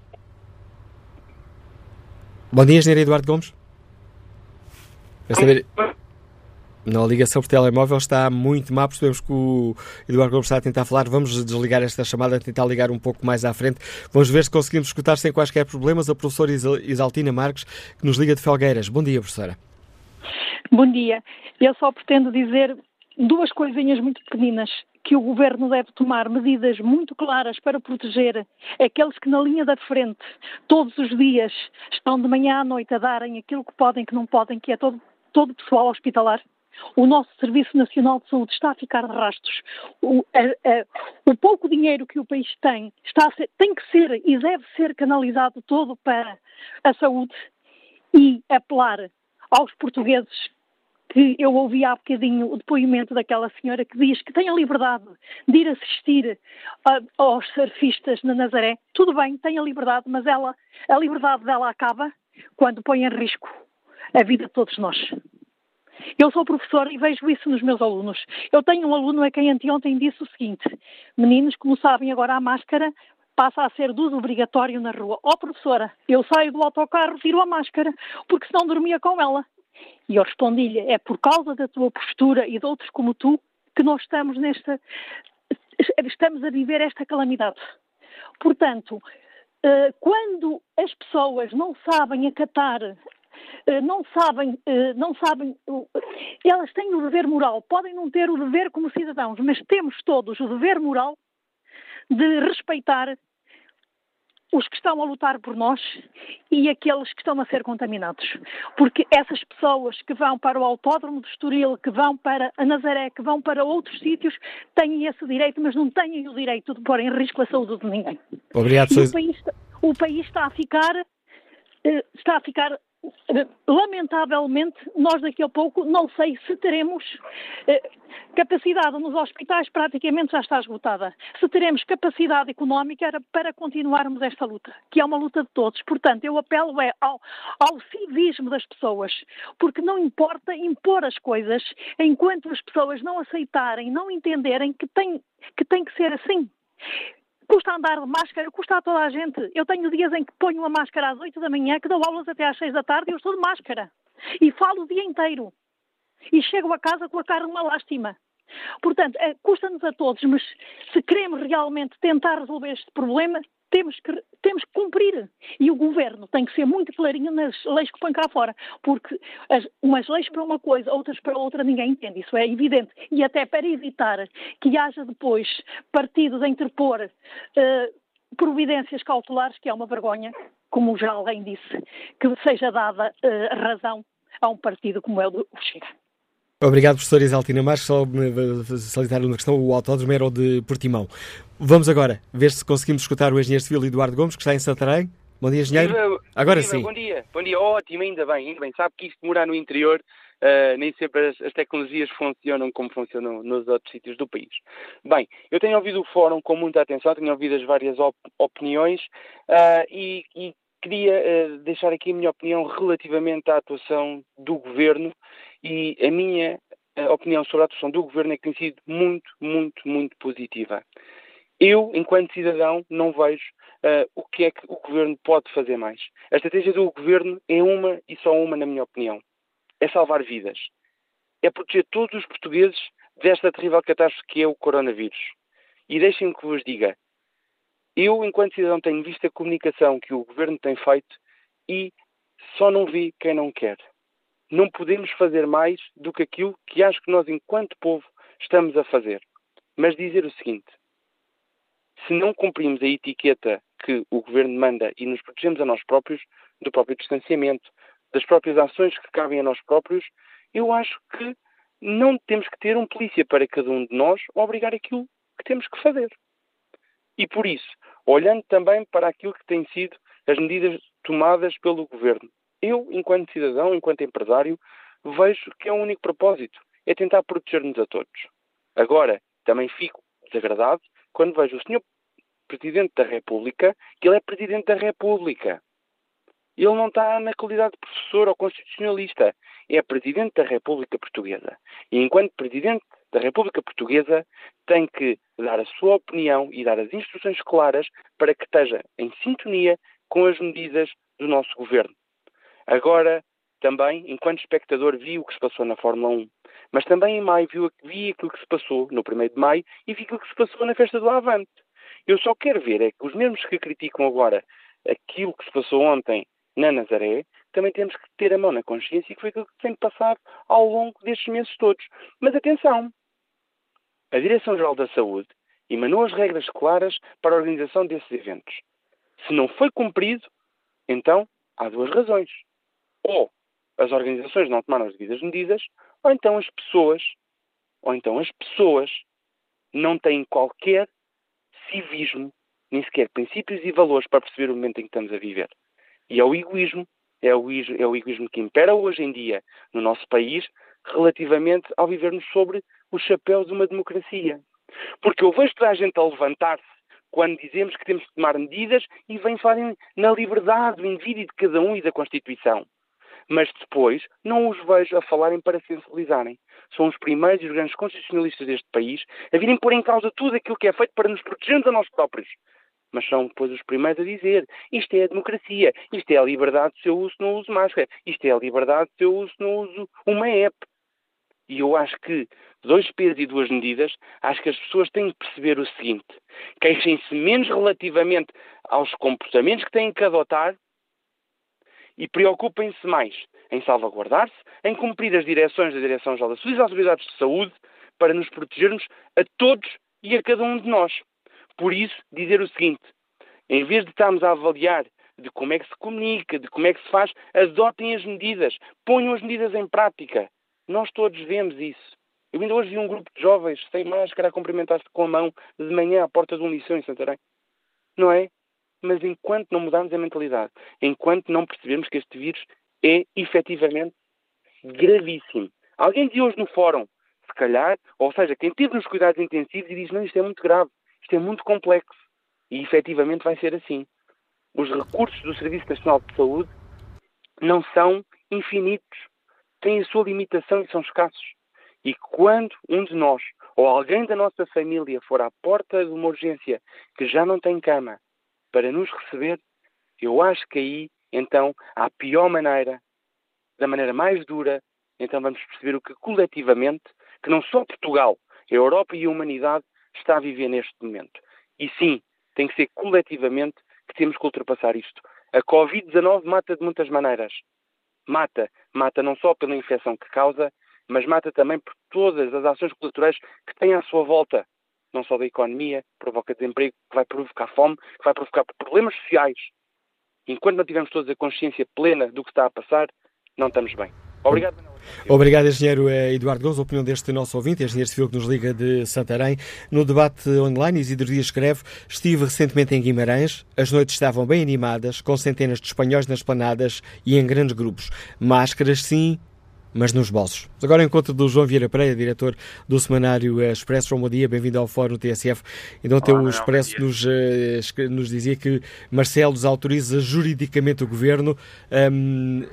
Bom dia, engenheiro Eduardo Gomes. Quer saber... A ligação por telemóvel está muito má, percebemos que o Eduardo Gomes está a tentar falar. Vamos desligar esta chamada, tentar ligar um pouco mais à frente. Vamos ver se conseguimos escutar sem quaisquer problemas a professora Isaltina Marques, que nos liga de Felgueiras. Bom dia, professora. Bom dia. Eu só pretendo dizer duas coisinhas muito pequeninas, que o Governo deve tomar medidas muito claras para proteger aqueles que na linha da frente, todos os dias, estão de manhã à noite a darem aquilo que podem, que não podem, que é todo, todo o pessoal hospitalar. O nosso Serviço Nacional de Saúde está a ficar de rastros. O, a, a, o pouco dinheiro que o país tem está a ser, tem que ser e deve ser canalizado todo para a saúde e apelar aos portugueses, que eu ouvi há bocadinho o depoimento daquela senhora que diz que tem a liberdade de ir assistir a, aos surfistas na Nazaré. Tudo bem, tem a liberdade, mas ela, a liberdade dela acaba quando põe em risco a vida de todos nós. Eu sou professora e vejo isso nos meus alunos. Eu tenho um aluno a quem anteontem disse o seguinte: meninos, como sabem, agora a máscara passa a ser de uso obrigatório na rua. Ó, professora, eu saio do autocarro, tiro a máscara, porque senão dormia com ela. E eu respondi-lhe: é por causa da tua postura e de outros como tu que nós estamos nesta, estamos a viver esta calamidade. Portanto, quando as pessoas não sabem acatar, não sabem, não sabem, elas têm o dever moral, podem não ter o dever como cidadãos, mas temos todos o dever moral de respeitar os que estão a lutar por nós e aqueles que estão a ser contaminados. Porque essas pessoas que vão para o Autódromo de Estoril, que vão para a Nazaré, que vão para outros sítios, têm esse direito, mas não têm o direito de pôr em risco a saúde de ninguém. Obrigado, e o país, o país está a ficar, está a ficar, lamentavelmente, nós daqui a pouco, não sei se teremos capacidade nos hospitais, praticamente já está esgotada. Se teremos capacidade económica para continuarmos esta luta, que é uma luta de todos. Portanto, eu apelo é ao, ao civismo das pessoas, porque não importa impor as coisas enquanto as pessoas não aceitarem, não entenderem que tem que, tem que ser assim. Custa andar de máscara, custa a toda a gente. Eu tenho dias em que ponho a máscara às oito da manhã, que dou aulas até às seis da tarde e eu estou de máscara. E falo o dia inteiro. E chego a casa com a cara de uma lástima. Portanto, é, custa-nos a todos, mas se queremos realmente tentar resolver este problema, temos que, temos que cumprir. E o Governo tem que ser muito clarinho nas leis que põe cá fora, porque as, umas leis para uma coisa, outras para outra, ninguém entende, isso é evidente. E até para evitar que haja depois partidos a interpor uh, providências cautelares, que é uma vergonha, como já alguém disse, que seja dada uh, razão a um partido como é o do Chega. Obrigado, professora Isaltina Marques. Só salientar uma questão, o autódromo era o de Portimão. Vamos agora ver se conseguimos escutar o engenheiro civil Eduardo Gomes, que está em Santarém. Bom dia, engenheiro. Viva, agora viva, sim. Bom dia, bom dia, ótimo, ainda bem, ainda bem. Sabe que isto de morar no interior, uh, nem sempre as, as tecnologias funcionam como funcionam nos outros sítios do país. Bem, eu tenho ouvido o fórum com muita atenção, tenho ouvido as várias op- opiniões uh, e, e queria uh, deixar aqui a minha opinião relativamente à atuação do Governo e a minha a opinião sobre a atuação do Governo é que tem sido muito, muito, muito positiva. Eu, enquanto cidadão, não vejo uh, o que é que o Governo pode fazer mais. A estratégia do Governo é uma e só uma, na minha opinião. É salvar vidas. É proteger todos os portugueses desta terrível catástrofe que é o coronavírus. E deixem-me que vos diga, eu, enquanto cidadão, tenho visto a comunicação que o Governo tem feito e só não vi quem não quer. Não podemos fazer mais do que aquilo que acho que nós, enquanto povo, estamos a fazer. Mas dizer o seguinte, se não cumprimos a etiqueta que o Governo manda e nos protegemos a nós próprios, do próprio distanciamento, das próprias ações que cabem a nós próprios, eu acho que não temos que ter um polícia para cada um de nós obrigar aquilo que temos que fazer. E por isso, olhando também para aquilo que têm sido as medidas tomadas pelo Governo, eu, enquanto cidadão, enquanto empresário, vejo que é um único propósito, é tentar proteger-nos a todos. Agora, também fico desagradado quando vejo o senhor Presidente da República, que ele é Presidente da República. Ele não está na qualidade de professor ou constitucionalista, é Presidente da República Portuguesa. E enquanto Presidente da República Portuguesa, tem que dar a sua opinião e dar as instruções claras para que esteja em sintonia com as medidas do nosso Governo. Agora, também, enquanto espectador, vi o que se passou na Fórmula um. Mas também em maio vi, vi aquilo que se passou no primeiro de maio e vi aquilo que se passou na festa do Avante. Eu só quero ver é que os mesmos que criticam agora aquilo que se passou ontem na Nazaré, também temos que ter a mão na consciência e que foi aquilo que tem passado ao longo destes meses todos. Mas atenção, A Direção-Geral da Saúde emanou as regras claras para a organização desses eventos. Se não foi cumprido, então há duas razões. Ou as organizações não tomaram as devidas medidas, ou então as pessoas, ou então as pessoas não têm qualquer civismo, nem sequer princípios e valores para perceber o momento em que estamos a viver. E é o egoísmo, é o, é o egoísmo que impera hoje em dia no nosso país relativamente ao vivermos sobre o chapéu de uma democracia. Porque eu vejo toda a gente a levantar-se quando dizemos que temos que tomar medidas e vem falarem na liberdade do indivíduo de cada um e da Constituição. Mas depois não os vejo a falarem para sensibilizarem. São os primeiros e os grandes constitucionalistas deste país a virem pôr em causa tudo aquilo que é feito para nos protegermos a nós próprios. Mas são depois os primeiros a dizer isto é a democracia, isto é a liberdade se eu uso não uso máscara, isto é a liberdade se eu uso não uso uma app. E eu acho que, dois pesos e duas medidas, acho que as pessoas têm que perceber o seguinte: queixem-se menos relativamente aos comportamentos que têm que adotar e preocupem-se mais em salvaguardar-se, em cumprir as direções da Direção-Geral da Saúde e das autoridades de saúde para nos protegermos a todos e a cada um de nós. Por isso, dizer o seguinte: em vez de estarmos a avaliar de como é que se comunica, de como é que se faz, adotem as medidas, ponham as medidas em prática. Nós todos vemos isso. Eu ainda hoje vi um grupo de jovens sem máscara a cumprimentar-se com a mão de manhã à porta de um liceu em Santarém. Não é? Mas enquanto não mudarmos a mentalidade, enquanto não percebermos que este vírus é efetivamente gravíssimo. Alguém dizia hoje no fórum, se calhar, ou seja, quem esteve nos cuidados intensivos e diz, não, isto é muito grave, isto é muito complexo. E efetivamente vai ser assim. Os recursos do Serviço Nacional de Saúde não são infinitos. Têm a sua limitação e são escassos. E quando um de nós, ou alguém da nossa família, for à porta de uma urgência que já não tem cama para nos receber, eu acho que aí, então, à pior maneira, da maneira mais dura, então vamos perceber o que coletivamente, que não só Portugal, a Europa e a humanidade está a viver neste momento. E sim, tem que ser coletivamente que temos que ultrapassar isto. A covid dezanove mata de muitas maneiras. Mata. Mata não só pela infecção que causa, mas mata também por todas as ações colaterais que tem à sua volta. Não só da economia, provoca desemprego, que vai provocar fome, que vai provocar problemas sociais. Enquanto não tivermos todos a consciência plena do que está a passar, não estamos bem. Obrigado, Manuel. Obrigado, engenheiro Eduardo Gonçalves. A opinião deste nosso ouvinte, engenheiro civil que nos liga de Santarém. No debate online, Isidro Dias escreve: estive recentemente em Guimarães, as noites estavam bem animadas, com centenas de espanhóis nas planadas e em grandes grupos. Máscaras, sim, mas nos bolsos. Agora, o encontro do João Vieira Pereira, diretor do semanário Expresso. João, bom dia, bem-vindo ao Fórum T S F. Então, ontem o Expresso nos, nos dizia que Marcelo autoriza juridicamente o Governo, um,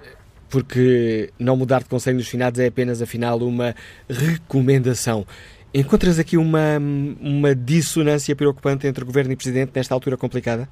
porque não mudar de conselho nos finados é apenas, afinal, uma recomendação. Encontras aqui uma, uma dissonância preocupante entre Governo e Presidente nesta altura complicada?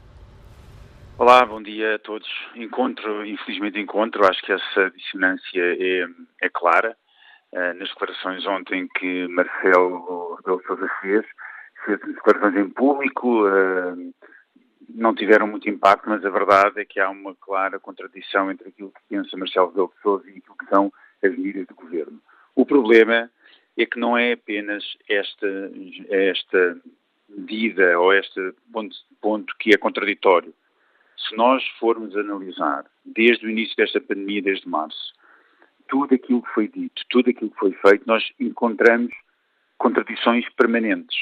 Olá, bom dia a todos. Encontro, infelizmente encontro, acho que essa dissonância é, é clara. Uh, nas declarações ontem que Marcelo Rebelo de Sousa fez, fez declarações em público, uh, não tiveram muito impacto, mas a verdade é que há uma clara contradição entre aquilo que pensa Marcelo Rebelo de Sousa e aquilo que são as medidas do Governo. O problema é que não é apenas esta, esta medida ou este ponto, ponto que é contraditório. Se nós formos analisar, desde o início desta pandemia, desde março, tudo aquilo que foi dito, tudo aquilo que foi feito, nós encontramos contradições permanentes.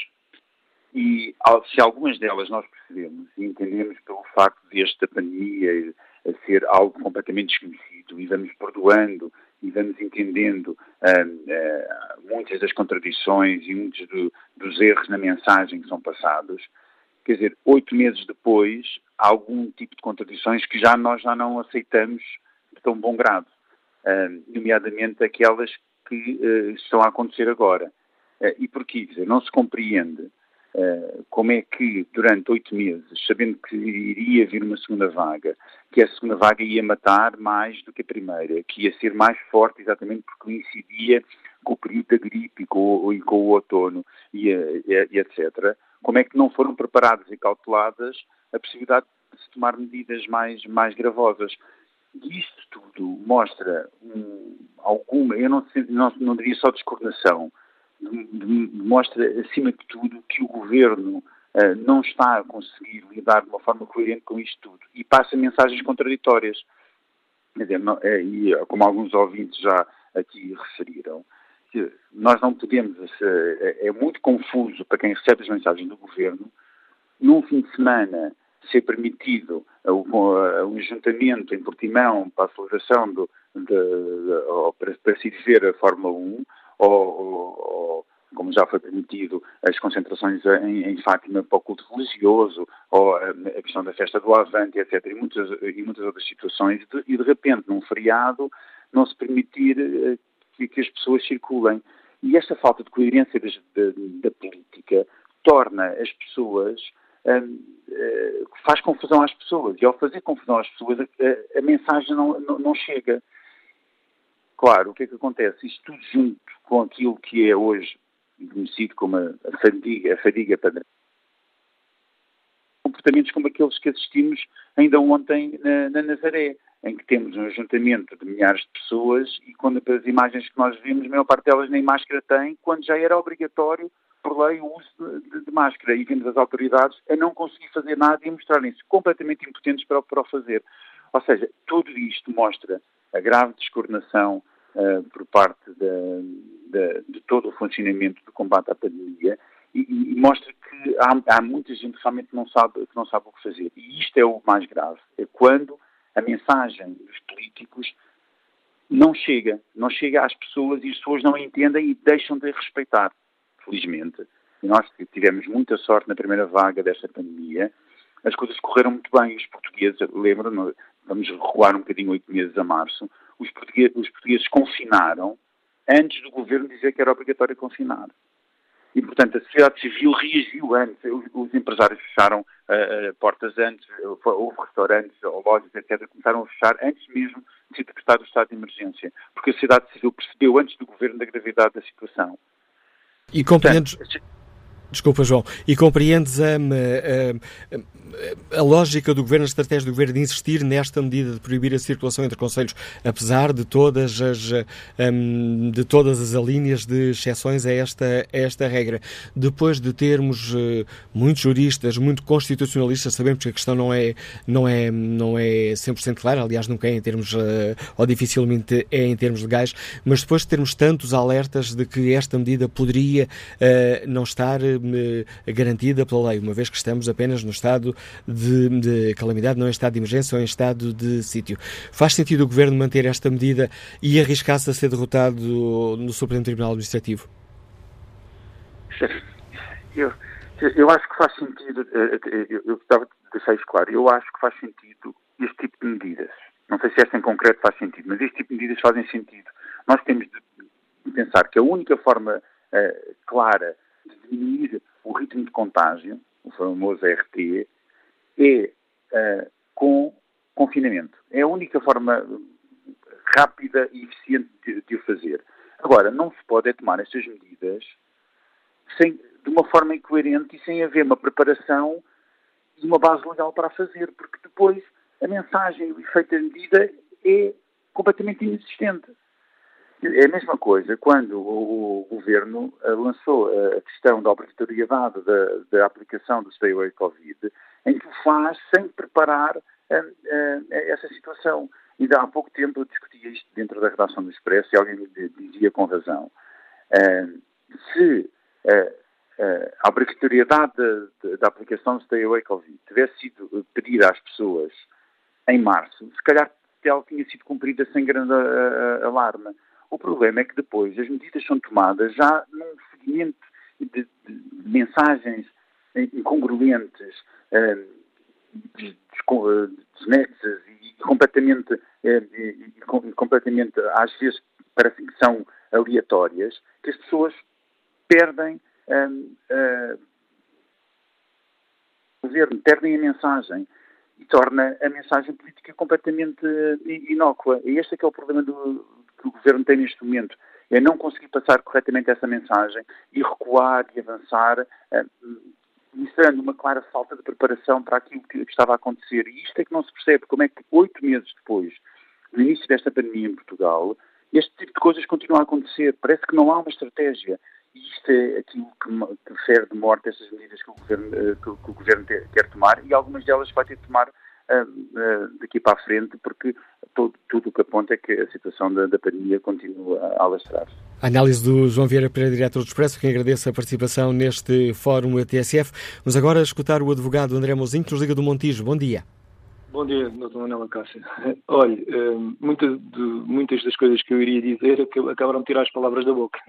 E se algumas delas nós percebemos e entendemos pelo facto desta pandemia a ser algo completamente desconhecido e vamos perdoando e vamos entendendo uh, uh, muitas das contradições e muitos do, dos erros na mensagem que são passados, quer dizer, oito meses depois, há algum tipo de contradições que já nós já não aceitamos de tão bom grado, uh, nomeadamente aquelas que uh, estão a acontecer agora. Uh, e porquê? Quer dizer, não se compreende uh, como é que durante oito meses, sabendo que iria vir uma segunda vaga, que a segunda vaga ia matar mais do que a primeira, que ia ser mais forte exatamente porque coincidia com o período da gripe e com, e com o outono e, e, e etcétera, como é que não foram preparadas e cauteladas a possibilidade de se tomar medidas mais, mais gravosas. E isto tudo mostra um, alguma, eu não, não, não diria só descoordenação, demonstra, acima de tudo, que o Governo uh, não está a conseguir lidar de uma forma coerente com isto tudo e passa mensagens contraditórias. Quer dizer, não, é, e como alguns ouvintes já aqui referiram, que nós não podemos, é, é muito confuso para quem recebe as mensagens do Governo, num fim de semana ser permitido um ajuntamento em Portimão para a celebração do, de, de, ou para, para se ir ver a Fórmula um, ou, ou, como já foi permitido, as concentrações em, em Fátima para o culto religioso, ou a, a questão da festa do Avante, etcétera, e muitas, e muitas outras situações, de, e de repente, num feriado, não se permitir uh, que, que as pessoas circulem. E esta falta de coerência das, da, da política torna as pessoas, uh, uh, faz confusão às pessoas, e ao fazer confusão às pessoas, a, a, a mensagem não, não, não chega. Claro, o que é que acontece? Isto tudo junto com aquilo que é hoje conhecido como a, a fadiga, a fadiga pandémica. Comportamentos como aqueles que assistimos ainda ontem na, na Nazaré, em que temos um ajuntamento de milhares de pessoas e quando as imagens que nós vimos, a maior parte delas nem máscara têm, quando já era obrigatório, por lei, o uso de, de, de máscara. E vemos as autoridades a não conseguir fazer nada e a mostrarem-se completamente impotentes para, para o fazer. Ou seja, tudo isto mostra a grave descoordenação uh, por parte da, da, de todo o funcionamento do combate à pandemia e, e mostra que há, há muita gente que realmente não sabe, que não sabe o que fazer. E isto é o mais grave. É quando a mensagem dos políticos não chega. Não chega às pessoas e as pessoas não entendem e deixam de respeitar. Felizmente. E nós tivemos muita sorte na primeira vaga desta pandemia. As coisas correram muito bem. Os portugueses, lembram, vamos recuar um bocadinho oito meses a março, os portugueses, os portugueses confinaram antes do governo dizer que era obrigatório confinar. E, portanto, a sociedade civil reagiu antes. Os, os empresários fecharam uh, portas antes, houve restaurantes ou lojas, etcétera, começaram a fechar antes mesmo de se decretar o estado de emergência. Porque a sociedade civil percebeu antes do governo da gravidade da situação. E compreendes... Desculpa, João. E compreendes a, a, a, a lógica do Governo, a estratégia do Governo de insistir nesta medida de proibir a circulação entre concelhos, apesar de todas as, um, de todas as alíneas de exceções a esta, a esta regra. Depois de termos uh, muitos juristas, muito constitucionalistas, sabemos que a questão não é, não é, não é cem por cento clara, aliás, nunca é em termos, uh, ou dificilmente é em termos legais, mas depois de termos tantos alertas de que esta medida poderia uh, não estar garantida pela lei, uma vez que estamos apenas no estado de, de calamidade, não em estado de emergência ou em estado de sítio. Faz sentido o Governo manter esta medida e arriscar-se a ser derrotado no Supremo Tribunal Administrativo? Eu, eu acho que faz sentido, eu, eu estava de deixar isso claro, eu acho que faz sentido este tipo de medidas. Não sei se esta em concreto faz sentido, mas este tipo de medidas fazem sentido. Nós temos de pensar que a única forma uh, clara de diminuir o ritmo de contágio, o famoso R T, é uh, com confinamento. É a única forma rápida e eficiente de, de o fazer. Agora, não se pode é tomar estas medidas sem, de uma forma incoerente e sem haver uma preparação e uma base legal para a fazer, porque depois a mensagem e o efeito da medida é completamente inexistente. É a mesma coisa quando o, o Governo lançou a questão da obrigatoriedade da, da aplicação do Stay Away Covid, em que o faz sem preparar uh, uh, essa situação. Ainda há pouco tempo eu discutia isto dentro da redação do Expresso e alguém me dizia com razão. Uh, se uh, uh, a obrigatoriedade da, da aplicação do Stay Away Covid tivesse sido pedida às pessoas em março, se calhar ela tinha sido cumprida sem grande uh, alarme. O problema é que depois as medidas são tomadas já num segmento de, de, de mensagens incongruentes, uh, desnexas e completamente, uh, e, e completamente, às vezes, parecem que são aleatórias, que as pessoas perdem, uh, uh, o governo, perdem a mensagem e torna a mensagem política completamente uh, inócua. E este é que é o problema do que o Governo tem neste momento, é não conseguir passar corretamente essa mensagem e recuar e avançar, mostrando uma clara falta de preparação para aquilo que estava a acontecer. E isto é que não se percebe, como é que oito meses depois do início desta pandemia em Portugal, este tipo de coisas continua a acontecer. Parece que não há uma estratégia. e isto é aquilo que, que fere de morte estas medidas que o Governo, que, que o governo ter, quer tomar, e algumas delas vai ter de tomar uh, uh, daqui para a frente, porque todo, tudo o que aponta é que a situação da, da pandemia continua a alastrar-se. A análise do João Vieira Pereira, diretor do Expresso, que agradece a participação neste Fórum T S F. Vamos agora escutar o advogado André Mozinho, que nos liga do Montijo. Bom dia. Bom dia, doutor Manuel Acácio. Olha, muita de, muitas das coisas que eu iria dizer acabaram de tirar as palavras da boca.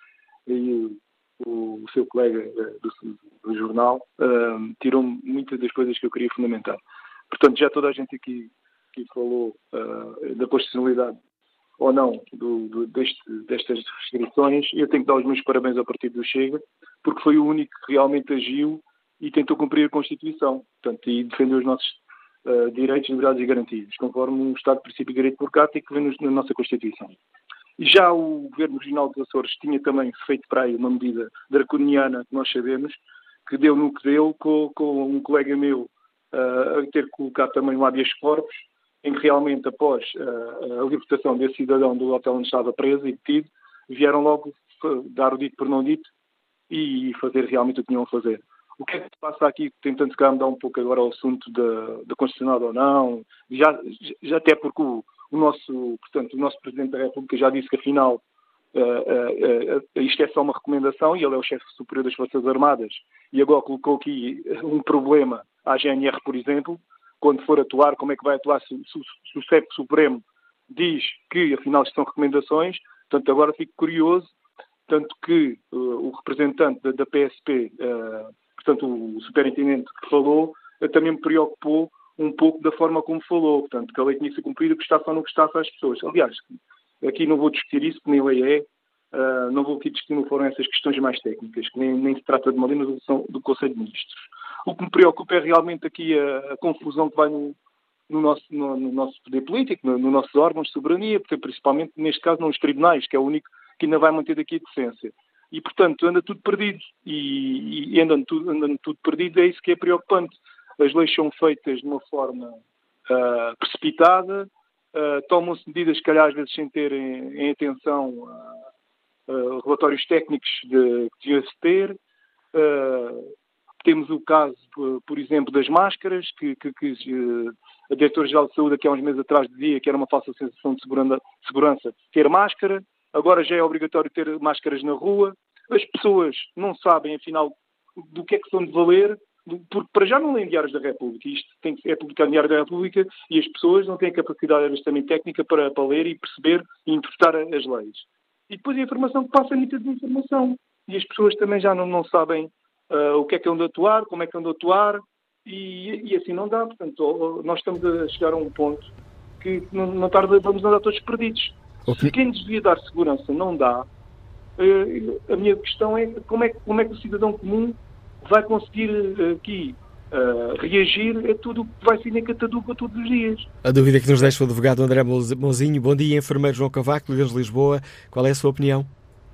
E o, o seu colega do, do jornal um, tirou muitas das coisas que eu queria fundamentar. Portanto, já toda a gente aqui, aqui falou uh, da constitucionalidade ou não do, do, deste, destas restrições. Eu tenho que dar os meus parabéns ao Partido do Chega, porque foi o único que realmente agiu e tentou cumprir a Constituição, portanto, e defendeu os nossos Uh, direitos, liberdades e garantias, conforme um Estado de princípio de direito por cá, que vem na nossa Constituição. E já o Governo Regional dos Açores tinha também feito para aí uma medida draconiana, que nós sabemos, que deu no que deu, com, com um colega meu uh, a ter colocado também um habeas corpus, em que realmente, após uh, a libertação desse cidadão do hotel onde estava preso e detido, vieram logo dar o dito por não dito e fazer realmente o que tinham a fazer. O que é que se passa aqui, tentando se calhar mudar um pouco agora ao assunto da, da constitucionalidade ou não, já, já até porque o, o, nosso, portanto, o nosso Presidente da República já disse que afinal uh, uh, uh, isto é só uma recomendação e ele é o chefe superior das Forças Armadas e agora colocou aqui um problema à G N R, por exemplo, quando for atuar, como é que vai atuar se, se, se o C E P Supremo diz que afinal isto são recomendações, portanto agora fico curioso, tanto que uh, o representante da, da P S P, uh, portanto, o superintendente que falou, também me preocupou um pouco da forma como falou. Portanto, que a lei tinha que ser cumprida, que está só no que está às pessoas. Aliás, aqui não vou discutir isso, que nem lei é, uh, não vou aqui discutir, não foram essas questões mais técnicas, que nem, nem se trata de uma lei, mas do, do Conselho de Ministros. O que me preocupa é realmente aqui a, a confusão que vai no, no, nosso, no, no nosso poder político, no, no nossos órgãos de soberania, porque principalmente, neste caso, nos tribunais, que é o único que ainda vai manter daqui a decência. E, portanto, anda tudo perdido. E, e andando, tudo, andando tudo perdido é isso que é preocupante. As leis são feitas de uma forma uh, precipitada, uh, tomam-se medidas, se calhar, às vezes, sem terem em atenção uh, uh, relatórios técnicos de, que deviam-se ter. Uh, temos o caso, por, por exemplo, das máscaras, que, que, que uh, a Diretora-Geral de Saúde, aqui há uns meses atrás, dizia que era uma falsa sensação de segurança, segurança ter máscara. Agora já é obrigatório ter máscaras na rua. As pessoas não sabem, afinal, do que é que são de valer, porque para já não leem diários da República. Isto tem que, é publicado no Diário da República e as pessoas não têm a capacidade também técnica para, para ler e perceber e interpretar as leis. E depois a informação que passa é muita desinformação. E as pessoas também já não, não sabem uh, o que é que é onde atuar, como é que é onde atuar, e, e assim não dá. Portanto, nós estamos a chegar a um ponto que não, não tarda, vamos andar todos perdidos. Se quem nos devia dar segurança não dá, a minha questão é como é, como é que o cidadão comum vai conseguir aqui uh, reagir a tudo o que vai ser na catadupa todos os dias. A dúvida que nos deixa o advogado André Mozinho. Bom dia, enfermeiro João Cavaco, Ligas de Lisboa. Qual é a sua opinião?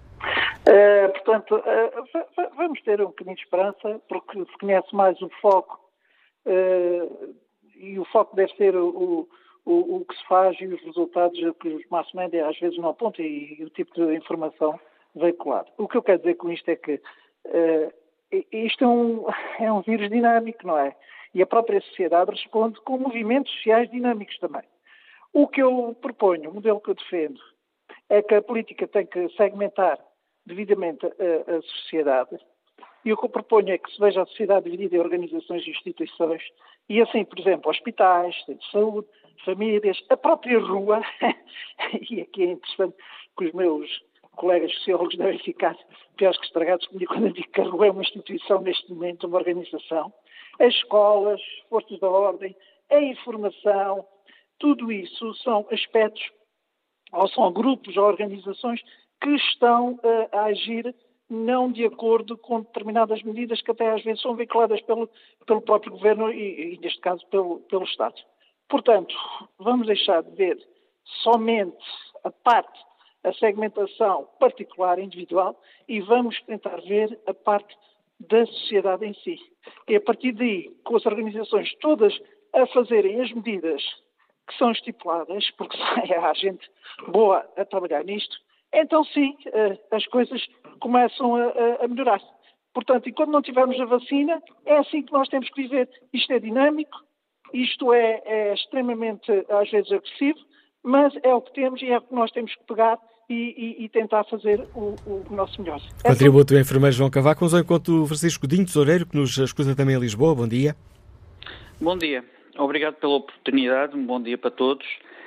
Uh, portanto, uh, vamos ter um bocadinho de esperança, porque se conhece mais o foco, uh, e o foco deve ser o, o, o que se faz e os resultados que os mass media às vezes não apontam e, e o tipo de informação veiculada. O que eu quero dizer com isto é que uh, isto é um, é um vírus dinâmico, não é? E a própria sociedade responde com movimentos sociais dinâmicos também. O que eu proponho, o modelo que eu defendo, é que a política tem que segmentar devidamente a, a sociedade. E o que eu proponho é que se veja a sociedade dividida em organizações e instituições, e assim, por exemplo, hospitais, centros de saúde, famílias, a própria rua, e aqui é interessante que os meus colegas sociólogos devem ficar piores que estragados comigo quando eu digo que a rua é uma instituição neste momento, uma organização, as escolas, forças da ordem, a informação, tudo isso são aspectos, ou são grupos ou organizações que estão uh, a agir não de acordo com determinadas medidas que até às vezes são veiculadas pelo, pelo próprio Governo e, e neste caso, pelo, pelo Estado. Portanto, vamos deixar de ver somente a parte, a segmentação particular, individual, e vamos tentar ver a parte da sociedade em si. E a partir daí, com as organizações todas a fazerem as medidas que são estipuladas, porque há gente boa a trabalhar nisto, então sim, as coisas começam a, a melhorar. Portanto, enquanto não tivermos a vacina, é assim que nós temos que viver. Isto é dinâmico, isto é, é extremamente, às vezes, agressivo, mas é o que temos e é o que nós temos que pegar e, e, e tentar fazer o, o nosso melhor. Contributo o enfermeiro João Cavaco. Vamos ao encontro do Francisco Dinho Tesoureiro, que nos escuta também em Lisboa. Bom dia. Bom dia. Obrigado pela oportunidade. Um bom dia para todos.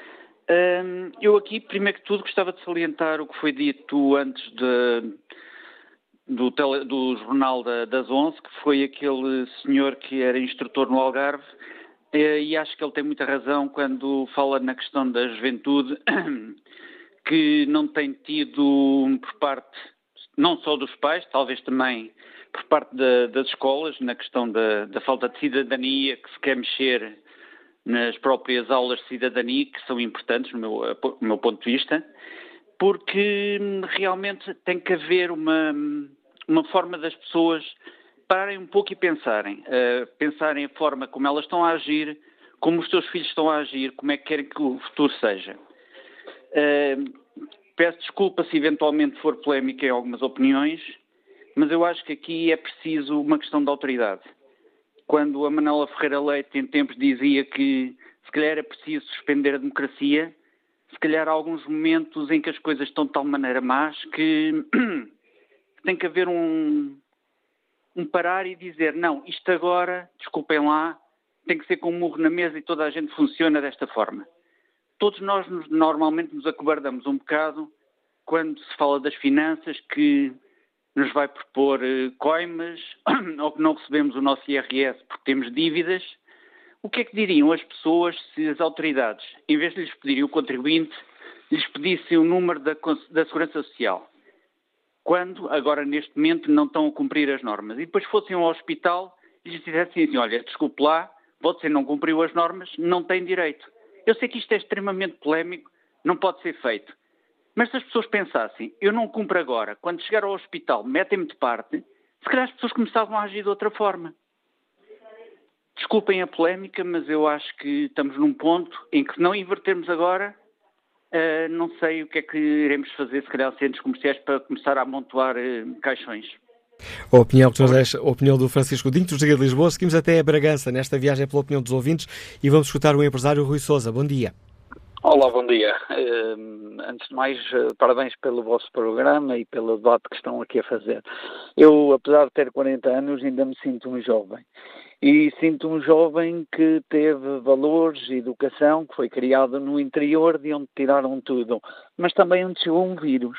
Um, eu aqui, primeiro que tudo, gostava de salientar o que foi dito antes de, do, tele, do jornal da, das onze, que foi aquele senhor que era instrutor no Algarve, e acho que ele tem muita razão quando fala na questão da juventude, que não tem tido por parte, não só dos pais, talvez também por parte da, das escolas, na questão da, da falta de cidadania, que se quer mexer nas próprias aulas de cidadania, que são importantes no meu, no meu ponto de vista, porque realmente tem que haver uma, uma forma das pessoas pararem um pouco e pensarem, uh, pensarem a forma como elas estão a agir, como os seus filhos estão a agir, como é que querem que o futuro seja. Uh, peço desculpa se eventualmente for polémica em algumas opiniões, mas eu acho que aqui é preciso uma questão de autoridade. Quando a Manuela Ferreira Leite, em tempos, dizia que se calhar é preciso suspender a democracia, se calhar há alguns momentos em que as coisas estão de tal maneira más que tem que haver um, um parar e dizer, não, isto agora, desculpem lá, tem que ser com um murro na mesa e toda a gente funciona desta forma. Todos nós nos, normalmente nos acobardamos um bocado quando se fala das finanças, que nos vai propor uh, coimas, ou que não recebemos o nosso I R S porque temos dívidas. O que é que diriam as pessoas se as autoridades, em vez de lhes pedirem o contribuinte, lhes pedissem o número da, da Segurança Social, quando agora neste momento não estão a cumprir as normas, e depois fossem ao hospital e lhes dissessem assim, olha, desculpe lá, você não cumpriu as normas, não tem direito. Eu sei que isto é extremamente polémico, não pode ser feito. Mas se as pessoas pensassem, eu não cumpro agora, quando chegar ao hospital metem-me de parte, se calhar as pessoas começavam a agir de outra forma. Desculpem a polémica, mas eu acho que estamos num ponto em que se não invertermos agora, uh, não sei o que é que iremos fazer, se calhar centros comerciais, para começar a amontoar uh, caixões. A opinião, que nos deixa, a opinião do Francisco Dinho, dos Dias de Lisboa. Seguimos até a Bragança, nesta viagem pela opinião dos ouvintes, e vamos escutar o empresário Rui Sousa. Bom dia. Olá, bom dia. Uh, antes de mais, uh, parabéns pelo vosso programa e pelo debate que estão aqui a fazer. Eu, apesar de ter quarenta anos, ainda me sinto um jovem. E sinto um jovem que teve valores e educação, que foi criado no interior, de onde tiraram tudo, mas também onde chegou um vírus.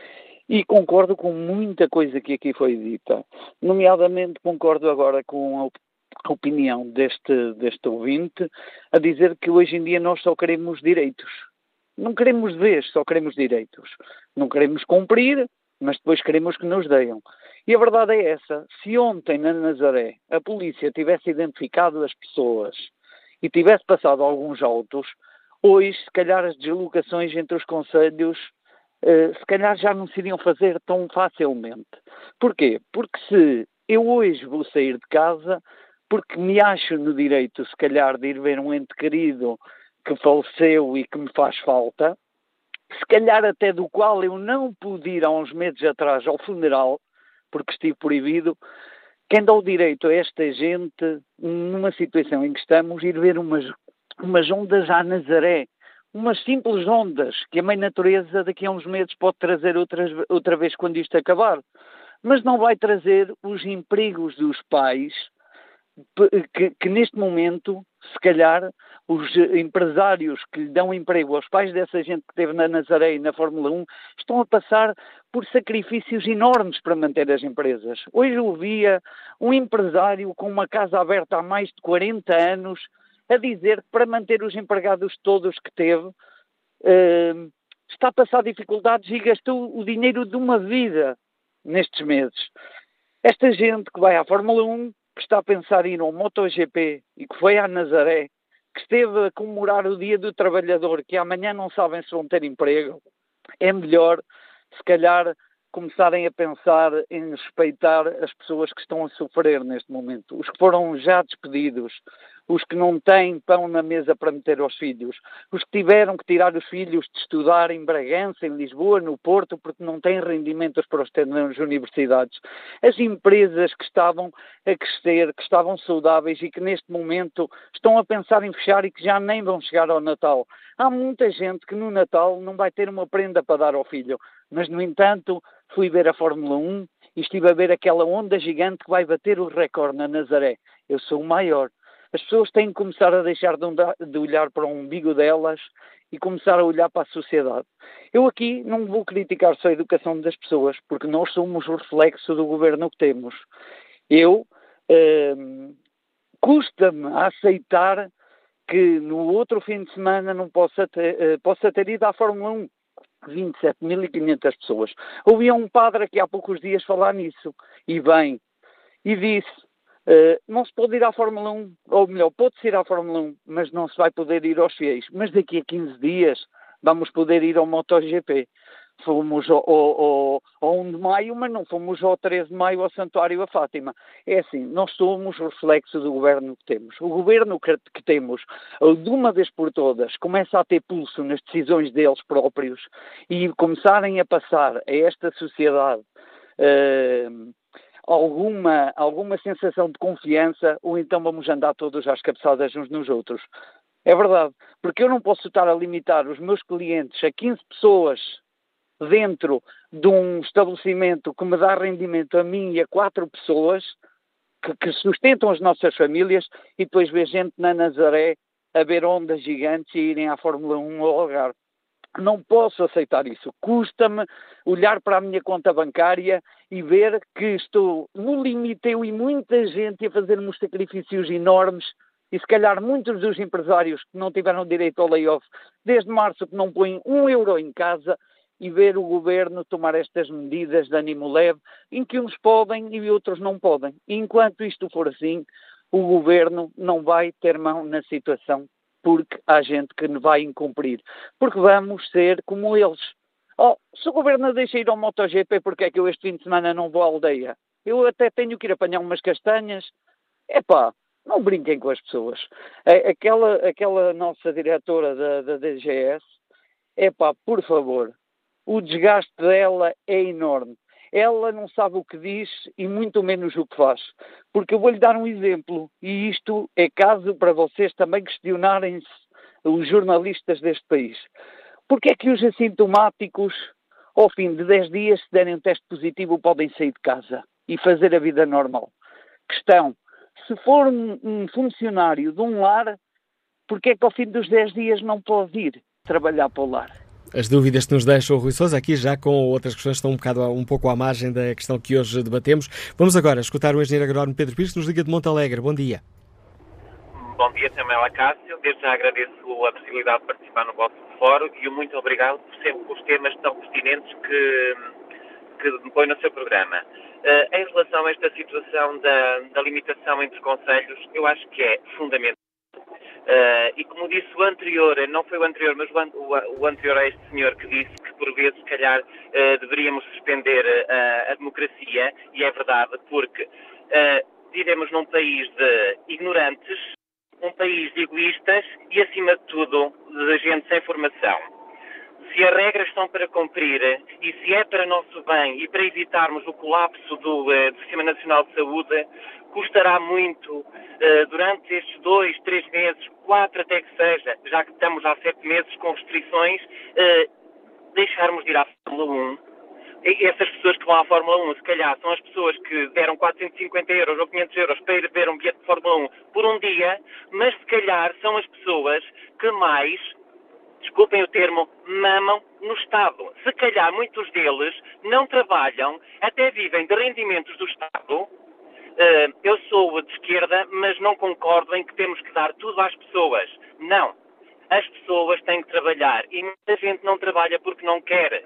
E concordo com muita coisa que aqui foi dita. Nomeadamente, concordo agora com a a opinião deste, deste ouvinte, a dizer que hoje em dia nós só queremos direitos. Não queremos deveres, só queremos direitos. Não queremos cumprir, mas depois queremos que nos deem. E a verdade é essa. Se ontem, na Nazaré, a polícia tivesse identificado as pessoas e tivesse passado alguns autos, hoje, se calhar, as deslocações entre os concelhos, eh, se calhar já não se iriam fazer tão facilmente. Porquê? Porque se eu hoje vou sair de casa, porque me acho no direito, se calhar, de ir ver um ente querido que faleceu e que me faz falta, se calhar até do qual eu não pude ir há uns meses atrás ao funeral, porque estive proibido, quem dá o direito a esta gente, numa situação em que estamos, ir ver umas, umas ondas à Nazaré, umas simples ondas, que a mãe natureza daqui a uns meses pode trazer outras, outra vez quando isto acabar, mas não vai trazer os empregos dos pais, Que, que neste momento, se calhar, os empresários que lhe dão emprego aos pais dessa gente que esteve na Nazaré e na Fórmula um estão a passar por sacrifícios enormes para manter as empresas. Hoje eu via um empresário com uma casa aberta há mais de quarenta anos a dizer que para manter os empregados todos que teve uh, está a passar dificuldades e gastou o dinheiro de uma vida nestes meses. Esta gente que vai à Fórmula um, que está a pensar em ir ao MotoGP e que foi à Nazaré, que esteve a comemorar o Dia do Trabalhador, que amanhã não sabem se vão ter emprego, é melhor, se calhar, começarem a pensar em respeitar as pessoas que estão a sofrer neste momento. Os que foram já despedidos, os que não têm pão na mesa para meter aos filhos, os que tiveram que tirar os filhos de estudar em Bragança, em Lisboa, no Porto, porque não têm rendimentos para os ter nas universidades, as empresas que estavam a crescer, que estavam saudáveis e que neste momento estão a pensar em fechar e que já nem vão chegar ao Natal. Há muita gente que no Natal não vai ter uma prenda para dar ao filho, mas no entanto fui ver a Fórmula um e estive a ver aquela onda gigante que vai bater o recorde na Nazaré. Eu sou o maior. As pessoas têm que começar a deixar de olhar para o umbigo delas e começar a olhar para a sociedade. Eu aqui não vou criticar só a educação das pessoas, porque nós somos o reflexo do governo que temos. Eu, eh, custa-me a aceitar que no outro fim de semana não possa ter, eh, possa ter ido à Fórmula um. vinte e sete mil e quinhentas pessoas. Ouvi um padre aqui há poucos dias falar nisso, e bem, e disse, uh, não se pode ir à Fórmula um, ou melhor, pode-se ir à Fórmula um, mas não se vai poder ir aos fiéis. Mas daqui a quinze dias vamos poder ir ao MotoGP. Fomos ao, ao, ao um de maio, mas não fomos ao treze de maio ao Santuário a Fátima. É assim, nós somos o reflexo do governo que temos. O governo que, que temos, de uma vez por todas, começa a ter pulso nas decisões deles próprios e começarem a passar a esta sociedade uh, alguma, alguma sensação de confiança, ou então vamos andar todos às cabeçadas uns nos outros. É verdade, porque eu não posso estar a limitar os meus clientes a quinze pessoas dentro de um estabelecimento que me dá rendimento a mim e a quatro pessoas que, que sustentam as nossas famílias e depois ver gente na Nazaré a ver ondas gigantes e irem à Fórmula um ao Algarve. Não posso aceitar isso. Custa-me olhar para a minha conta bancária e ver que estou no limite, eu e muita gente a fazer-me sacrifícios enormes e se calhar muitos dos empresários que não tiveram direito ao layoff desde março que não põem um euro em casa e ver o governo tomar estas medidas de ânimo leve, em que uns podem e outros não podem. E enquanto isto for assim, o governo não vai ter mão na situação, porque há gente que vai incumprir. Porque vamos ser como eles. Oh, se o governo deixa ir ao MotoGP, porque é que eu este fim de semana não vou à aldeia? Eu até tenho que ir apanhar umas castanhas. Epá, não brinquem com as pessoas. Aquela, aquela nossa diretora da, da D G S, epá, por favor, o desgaste dela é enorme. Ela não sabe o que diz e muito menos o que faz. Porque eu vou-lhe dar um exemplo, e isto é caso para vocês também questionarem-se, os jornalistas deste país. Porque é que os assintomáticos, ao fim de dez dias, se derem um teste positivo, podem sair de casa e fazer a vida normal? Questão, se for um, um funcionário de um lar, porque é que ao fim dos dez dias não pode ir trabalhar para o lar? As dúvidas que nos deixa o Rui Sousa, aqui já com outras questões que estão um, bocado, um pouco à margem da questão que hoje debatemos. Vamos agora escutar o engenheiro agrónomo Pedro Pires, que nos liga de Monte Alegre. Bom dia. Bom dia, Samuel Acácio. Desde já agradeço a possibilidade de participar no vosso fórum e muito obrigado por sempre os temas tão pertinentes que, que me põe no seu programa. Uh, em relação a esta situação da, da limitação entre concelhos, eu acho que é fundamental. Uh, e como disse o anterior, não foi o anterior, mas o, o, o anterior a este senhor que disse que por vezes, se calhar, uh, deveríamos suspender uh, a democracia, e é verdade, porque uh, vivemos num país de ignorantes, um país de egoístas e, acima de tudo, de gente sem formação. Se as regras estão para cumprir e se é para nosso bem e para evitarmos o colapso do, uh, do Sistema Nacional de Saúde, custará muito uh, durante estes dois, três meses, quatro até que seja, já que estamos há sete meses com restrições, uh, deixarmos de ir à Fórmula um. E essas pessoas que vão à Fórmula um, se calhar, são as pessoas que deram quatrocentos e cinquenta euros ou quinhentos euros para ir ver um bilhete de Fórmula um por um dia, mas se calhar são as pessoas que mais, desculpem o termo, mamam no Estado. Se calhar muitos deles não trabalham, até vivem de rendimentos do Estado. Uh, eu sou de esquerda, mas não concordo em que temos que dar tudo às pessoas. Não. As pessoas têm que trabalhar e muita gente não trabalha porque não quer.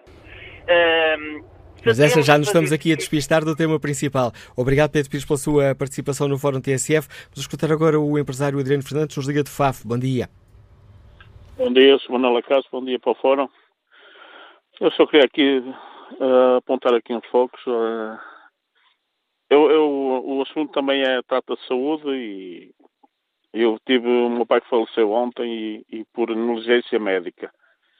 Uh, Mas essa já nos estamos aqui a despistar do tema principal. Obrigado, Pedro Pires, pela sua participação no Fórum T S F. Vamos escutar agora o empresário Adriano Fernandes, nos liga de Faf. Bom dia. Bom dia, sou Manuel Acácio, bom dia para o Fórum. Eu só queria aqui uh, apontar aqui uns focos. Uh, eu, eu, o assunto também é trata de saúde e, Eu tive o meu pai que faleceu ontem e, e por negligência médica.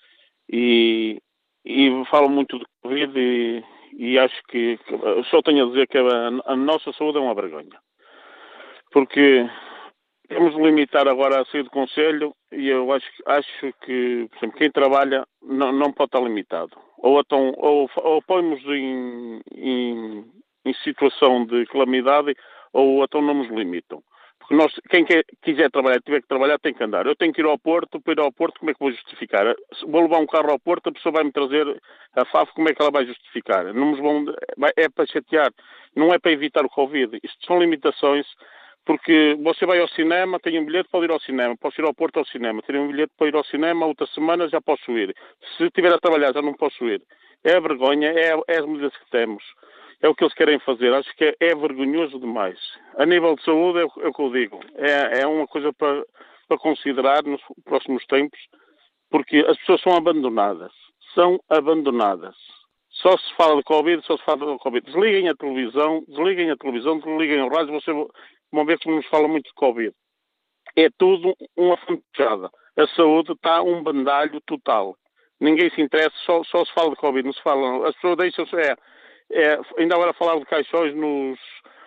E, e falo muito de Covid e, e acho que, que só tenho a dizer que a, a nossa saúde é uma vergonha. Porque temos de limitar agora a sair do Conselho e eu acho, acho que, por exemplo, quem trabalha não, não pode estar limitado. Ou, então, ou, ou põe-nos em, em, em situação de calamidade ou então não nos limitam. Porque nós, quem quer, quiser trabalhar, tiver que trabalhar, tem que andar. Eu tenho que ir ao Porto, para ir ao Porto, como é que vou justificar? Vou levar um carro ao Porto, a pessoa vai-me trazer a F A F, como é que ela vai justificar? Não nos vão, é para chatear, não é para evitar o Covid. Isto são limitações, porque você vai ao cinema, tem um bilhete, pode ir ao cinema, posso ir ao Porto ao cinema, tenho um bilhete para ir ao cinema, outra semana já posso ir. Se estiver a trabalhar já não posso ir. É a vergonha, é, é as medidas que temos. É o que eles querem fazer. Acho que é, é vergonhoso demais. A nível de saúde, é o, é o que eu digo. É, é uma coisa para, para considerar nos próximos tempos, porque as pessoas são abandonadas. São abandonadas. Só se fala de Covid, só se fala de Covid. Desliguem a televisão, desliguem a televisão, desliguem o rádio, você vão ver que nos fala muito de Covid. É tudo uma fantasada. A saúde está um bandalho total. Ninguém se interessa, só, só se fala de Covid, não se fala. As pessoas deixam-se... É, É, ainda agora falar de caixões nos,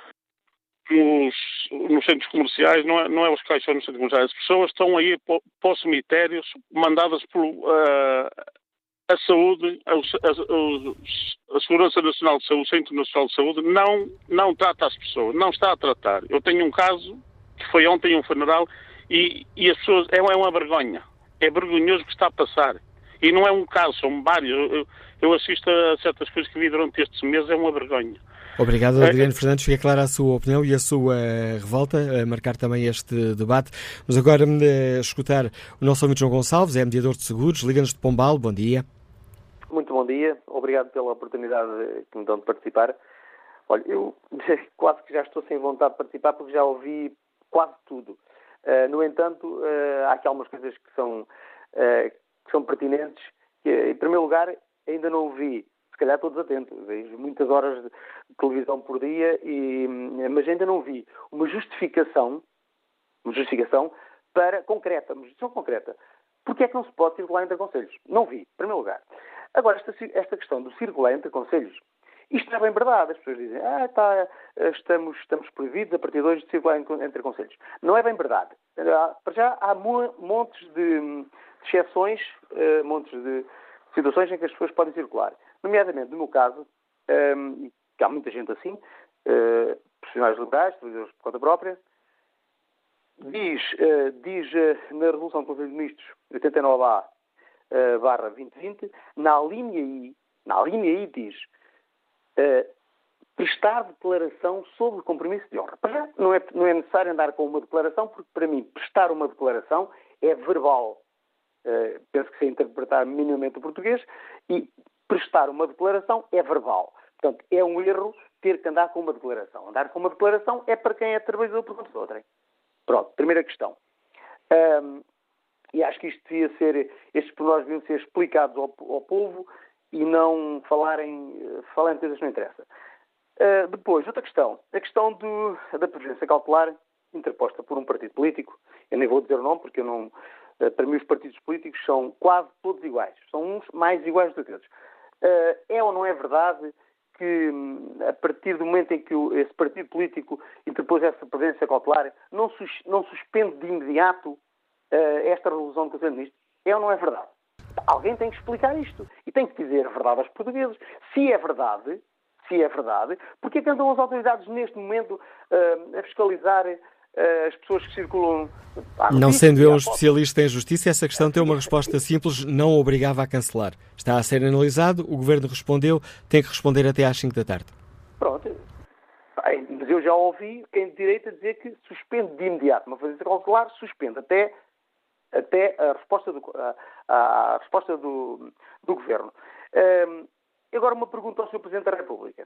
nos, nos centros comerciais, não é, não é os caixões nos centros comerciais, as pessoas estão aí para, para os cemitérios mandadas por uh, a saúde, a, a, a Segurança Nacional de Saúde, o Centro Nacional de Saúde, não, não trata as pessoas, não está a tratar. Eu tenho um caso, que foi ontem um funeral, e, e as pessoas, é, é uma vergonha, é vergonhoso o que está a passar. E não é um caso, são vários. Eu, eu assisto a certas coisas que vi durante estes meses, é uma vergonha. Obrigado, Adriano é, Fernandes. Fica clara a sua opinião e a sua revolta a marcar também este debate. Vamos agora uh, escutar o nosso amigo João Gonçalves, é mediador de seguros, liga-nos de Pombal. Bom dia. Muito bom dia. Obrigado pela oportunidade que me dão de participar. Olha, eu quase que já estou sem vontade de participar porque já ouvi quase tudo. Uh, no entanto, uh, há aqui algumas coisas que são... Uh, que são pertinentes, que, em primeiro lugar, ainda não ouvi, se calhar todos atentos, vejo muitas horas de televisão por dia, e, mas ainda não vi uma justificação, uma justificação para, concreta, uma justificação concreta, porque é que não se pode circular entre concelhos? Não vi, em primeiro lugar. Agora, esta, esta questão do circular entre concelhos, isto não é bem verdade. As pessoas dizem, ah, tá, estamos, estamos proibidos a partir de hoje de circular entre concelhos. Não é bem verdade. Para já há montes de exceções, uh, montes de situações em que as pessoas podem circular. Nomeadamente, no meu caso, um, que há muita gente assim, uh, profissionais liberais, trabalhadores por conta própria, diz, uh, diz uh, na Resolução do Conselho de Ministros oitenta e nove A uh, barra vinte vinte, na linha I, na linha I diz uh, prestar declaração sobre compromisso de honra. Para já, não é, não é necessário andar com uma declaração, porque para mim, prestar uma declaração é verbal. Uh, penso que sei interpretar minimamente o português, e prestar uma declaração é verbal. Portanto, é um erro ter que andar com uma declaração. Andar com uma declaração é para quem é trabalhador por conta de outrem. Pronto, primeira questão. Um, e acho que isto devia ser, estes pormenores deviam ser explicados ao, ao povo e não falarem, falarem de coisas que não interessam. Uh, depois, outra questão. A questão do, da previdência cautelar interposta por um partido político. Eu nem vou dizer o nome porque eu não... Para mim, os partidos políticos são quase todos iguais. São uns mais iguais do que outros. É ou não é verdade que, a partir do momento em que esse partido político interpôs essa previdência cautelar, não, sus, não suspende de imediato esta resolução do Conselho de Ministros? É ou não é verdade? Alguém tem que explicar isto. E tem que dizer a verdade aos portugueses. Se é verdade, se é verdade, porque é que andam as autoridades neste momento a fiscalizar as pessoas que circulam... Não sendo eu um especialista em justiça, essa questão tem uma resposta simples, não obrigava a cancelar. Está a ser analisado, o Governo respondeu, tem que responder até às cinco da tarde. Pronto. Mas eu já ouvi quem de direito a dizer que suspende de imediato. Uma previdência cautelar suspende até, até a resposta do, a, a resposta do, do Governo. Um, agora uma pergunta ao senhor Presidente da República.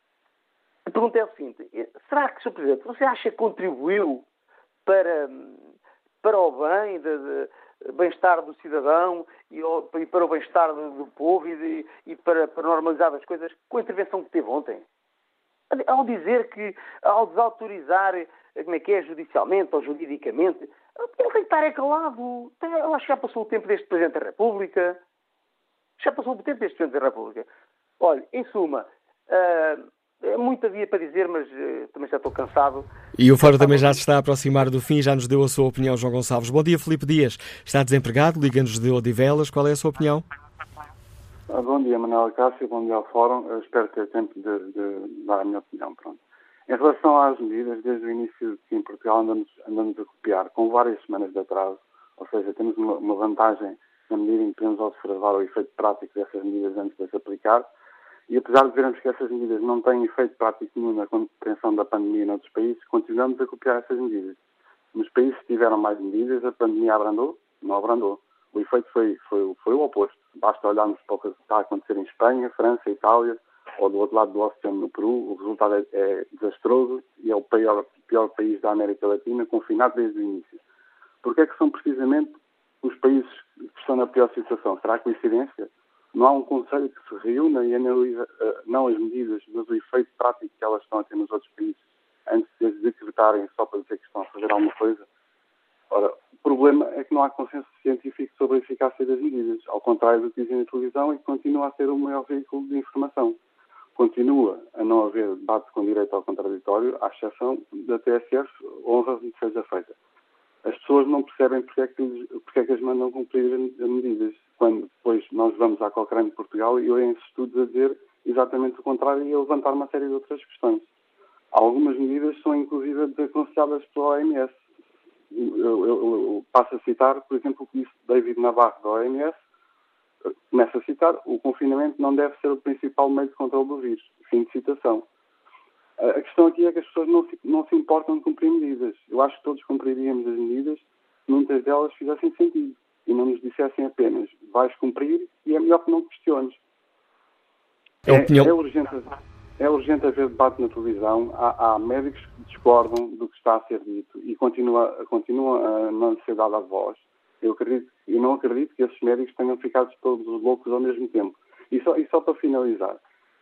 A pergunta é a seguinte: será que, senhor Presidente, você acha que contribuiu para, para o bem, de, de bem-estar do cidadão e, e para o bem-estar do, do povo e, de, e para, para normalizar as coisas com a intervenção que teve ontem? ao dizer que, ao desautorizar, como é que é, judicialmente ou juridicamente, ele tem que estar é calado. Eu acho que já passou o tempo deste Presidente da República. Já passou o tempo deste Presidente da República. Olha, em suma, uh, muito havia para dizer, mas uh, também já estou cansado. E o fórum também já se está a aproximar do fim, já nos deu a sua opinião, João Gonçalves. Bom dia, Filipe Dias. Está desempregado, liga-nos de Odivelas. Qual é a sua opinião? Bom dia, Manuel Cássio, bom dia ao Fórum. Eu espero ter tempo de, de dar a minha opinião. Pronto. Em relação às medidas, desde o início que em Portugal andamos, andamos a copiar com várias semanas de atraso, ou seja, temos uma, uma vantagem na medida em que podemos observar o efeito prático dessas medidas antes de se aplicar, e apesar de vermos que essas medidas não têm efeito prático nenhum na contenção da pandemia em outros países, continuamos a copiar essas medidas. Nos países que tiveram mais medidas, a pandemia abrandou? Não abrandou. O efeito foi, foi, foi o oposto. Basta olharmos para o que está a acontecer em Espanha, França, Itália, ou do outro lado do oceano, no Peru. O resultado é, é desastroso e é o pior, pior país da América Latina, confinado desde o início. Porquê é que são precisamente os países que estão na pior situação? Será coincidência? Não há um conselho que se reúna e analisa uh, não as medidas, mas o efeito prático que elas estão a ter nos outros países, antes de as decretarem só para dizer que estão a fazer alguma coisa? Ora, o problema é que não há consenso científico sobre a eficácia das medidas, ao contrário do que dizem na televisão, e que continua a ser o maior veículo de informação. Continua a não haver debate com direito ao contraditório, à exceção da T S F, honra-me que seja feita. As pessoas não percebem porque é que, porque é que as mandam cumprir as medidas, quando depois nós vamos à Cochrane de Portugal e ouvem estudos a dizer exatamente o contrário e a levantar uma série de outras questões. Algumas medidas são inclusive desaconselhadas pela O M S. Eu, eu, eu passo a citar, por exemplo, o que disse David Navarro da O M S, começa a citar: o confinamento não deve ser o principal meio de controle do vírus. Fim de citação. A questão aqui é que as pessoas não se, não se importam de cumprir medidas. Eu acho que todos cumpriríamos as medidas se muitas delas fizessem sentido e não nos dissessem apenas vais cumprir e é melhor que não questiones. É, é, é, urgente, é urgente haver debate na televisão. Há, há médicos que discordam do que está a ser dito e continua, continua a não ser dada a voz. Eu, acredito, eu não acredito que esses médicos tenham ficado todos loucos ao mesmo tempo. E só, e só para finalizar,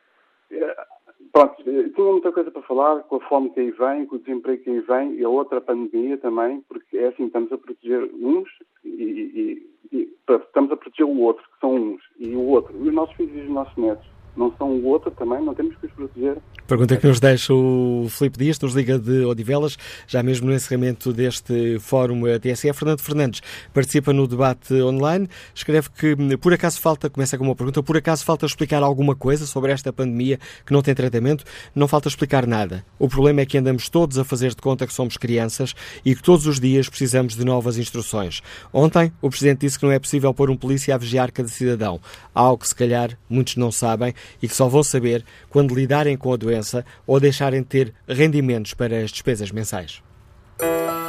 pronto, tinha muita coisa para falar, com a fome que aí vem, com o desemprego que aí vem e a outra pandemia também, porque é assim, estamos a proteger uns e, e, e estamos a proteger o outro, que são uns, e o outro. E os nossos filhos e os nossos netos não são o outro também, não temos que os proteger. Pergunta que nos deixa o Filipe Dias, nos liga de Odivelas, já mesmo no encerramento deste fórum T S E. Fernando Fernandes participa no debate online, escreve que por acaso falta, começa com uma pergunta, por acaso falta explicar alguma coisa sobre esta pandemia que não tem tratamento? Não falta explicar nada. O problema é que andamos todos a fazer de conta que somos crianças e que todos os dias precisamos de novas instruções. Ontem o Presidente disse que não é possível pôr um polícia a vigiar cada cidadão, algo que se calhar muitos não sabem e que só vão saber quando lidarem com a doença ou deixarem de ter rendimentos para as despesas mensais.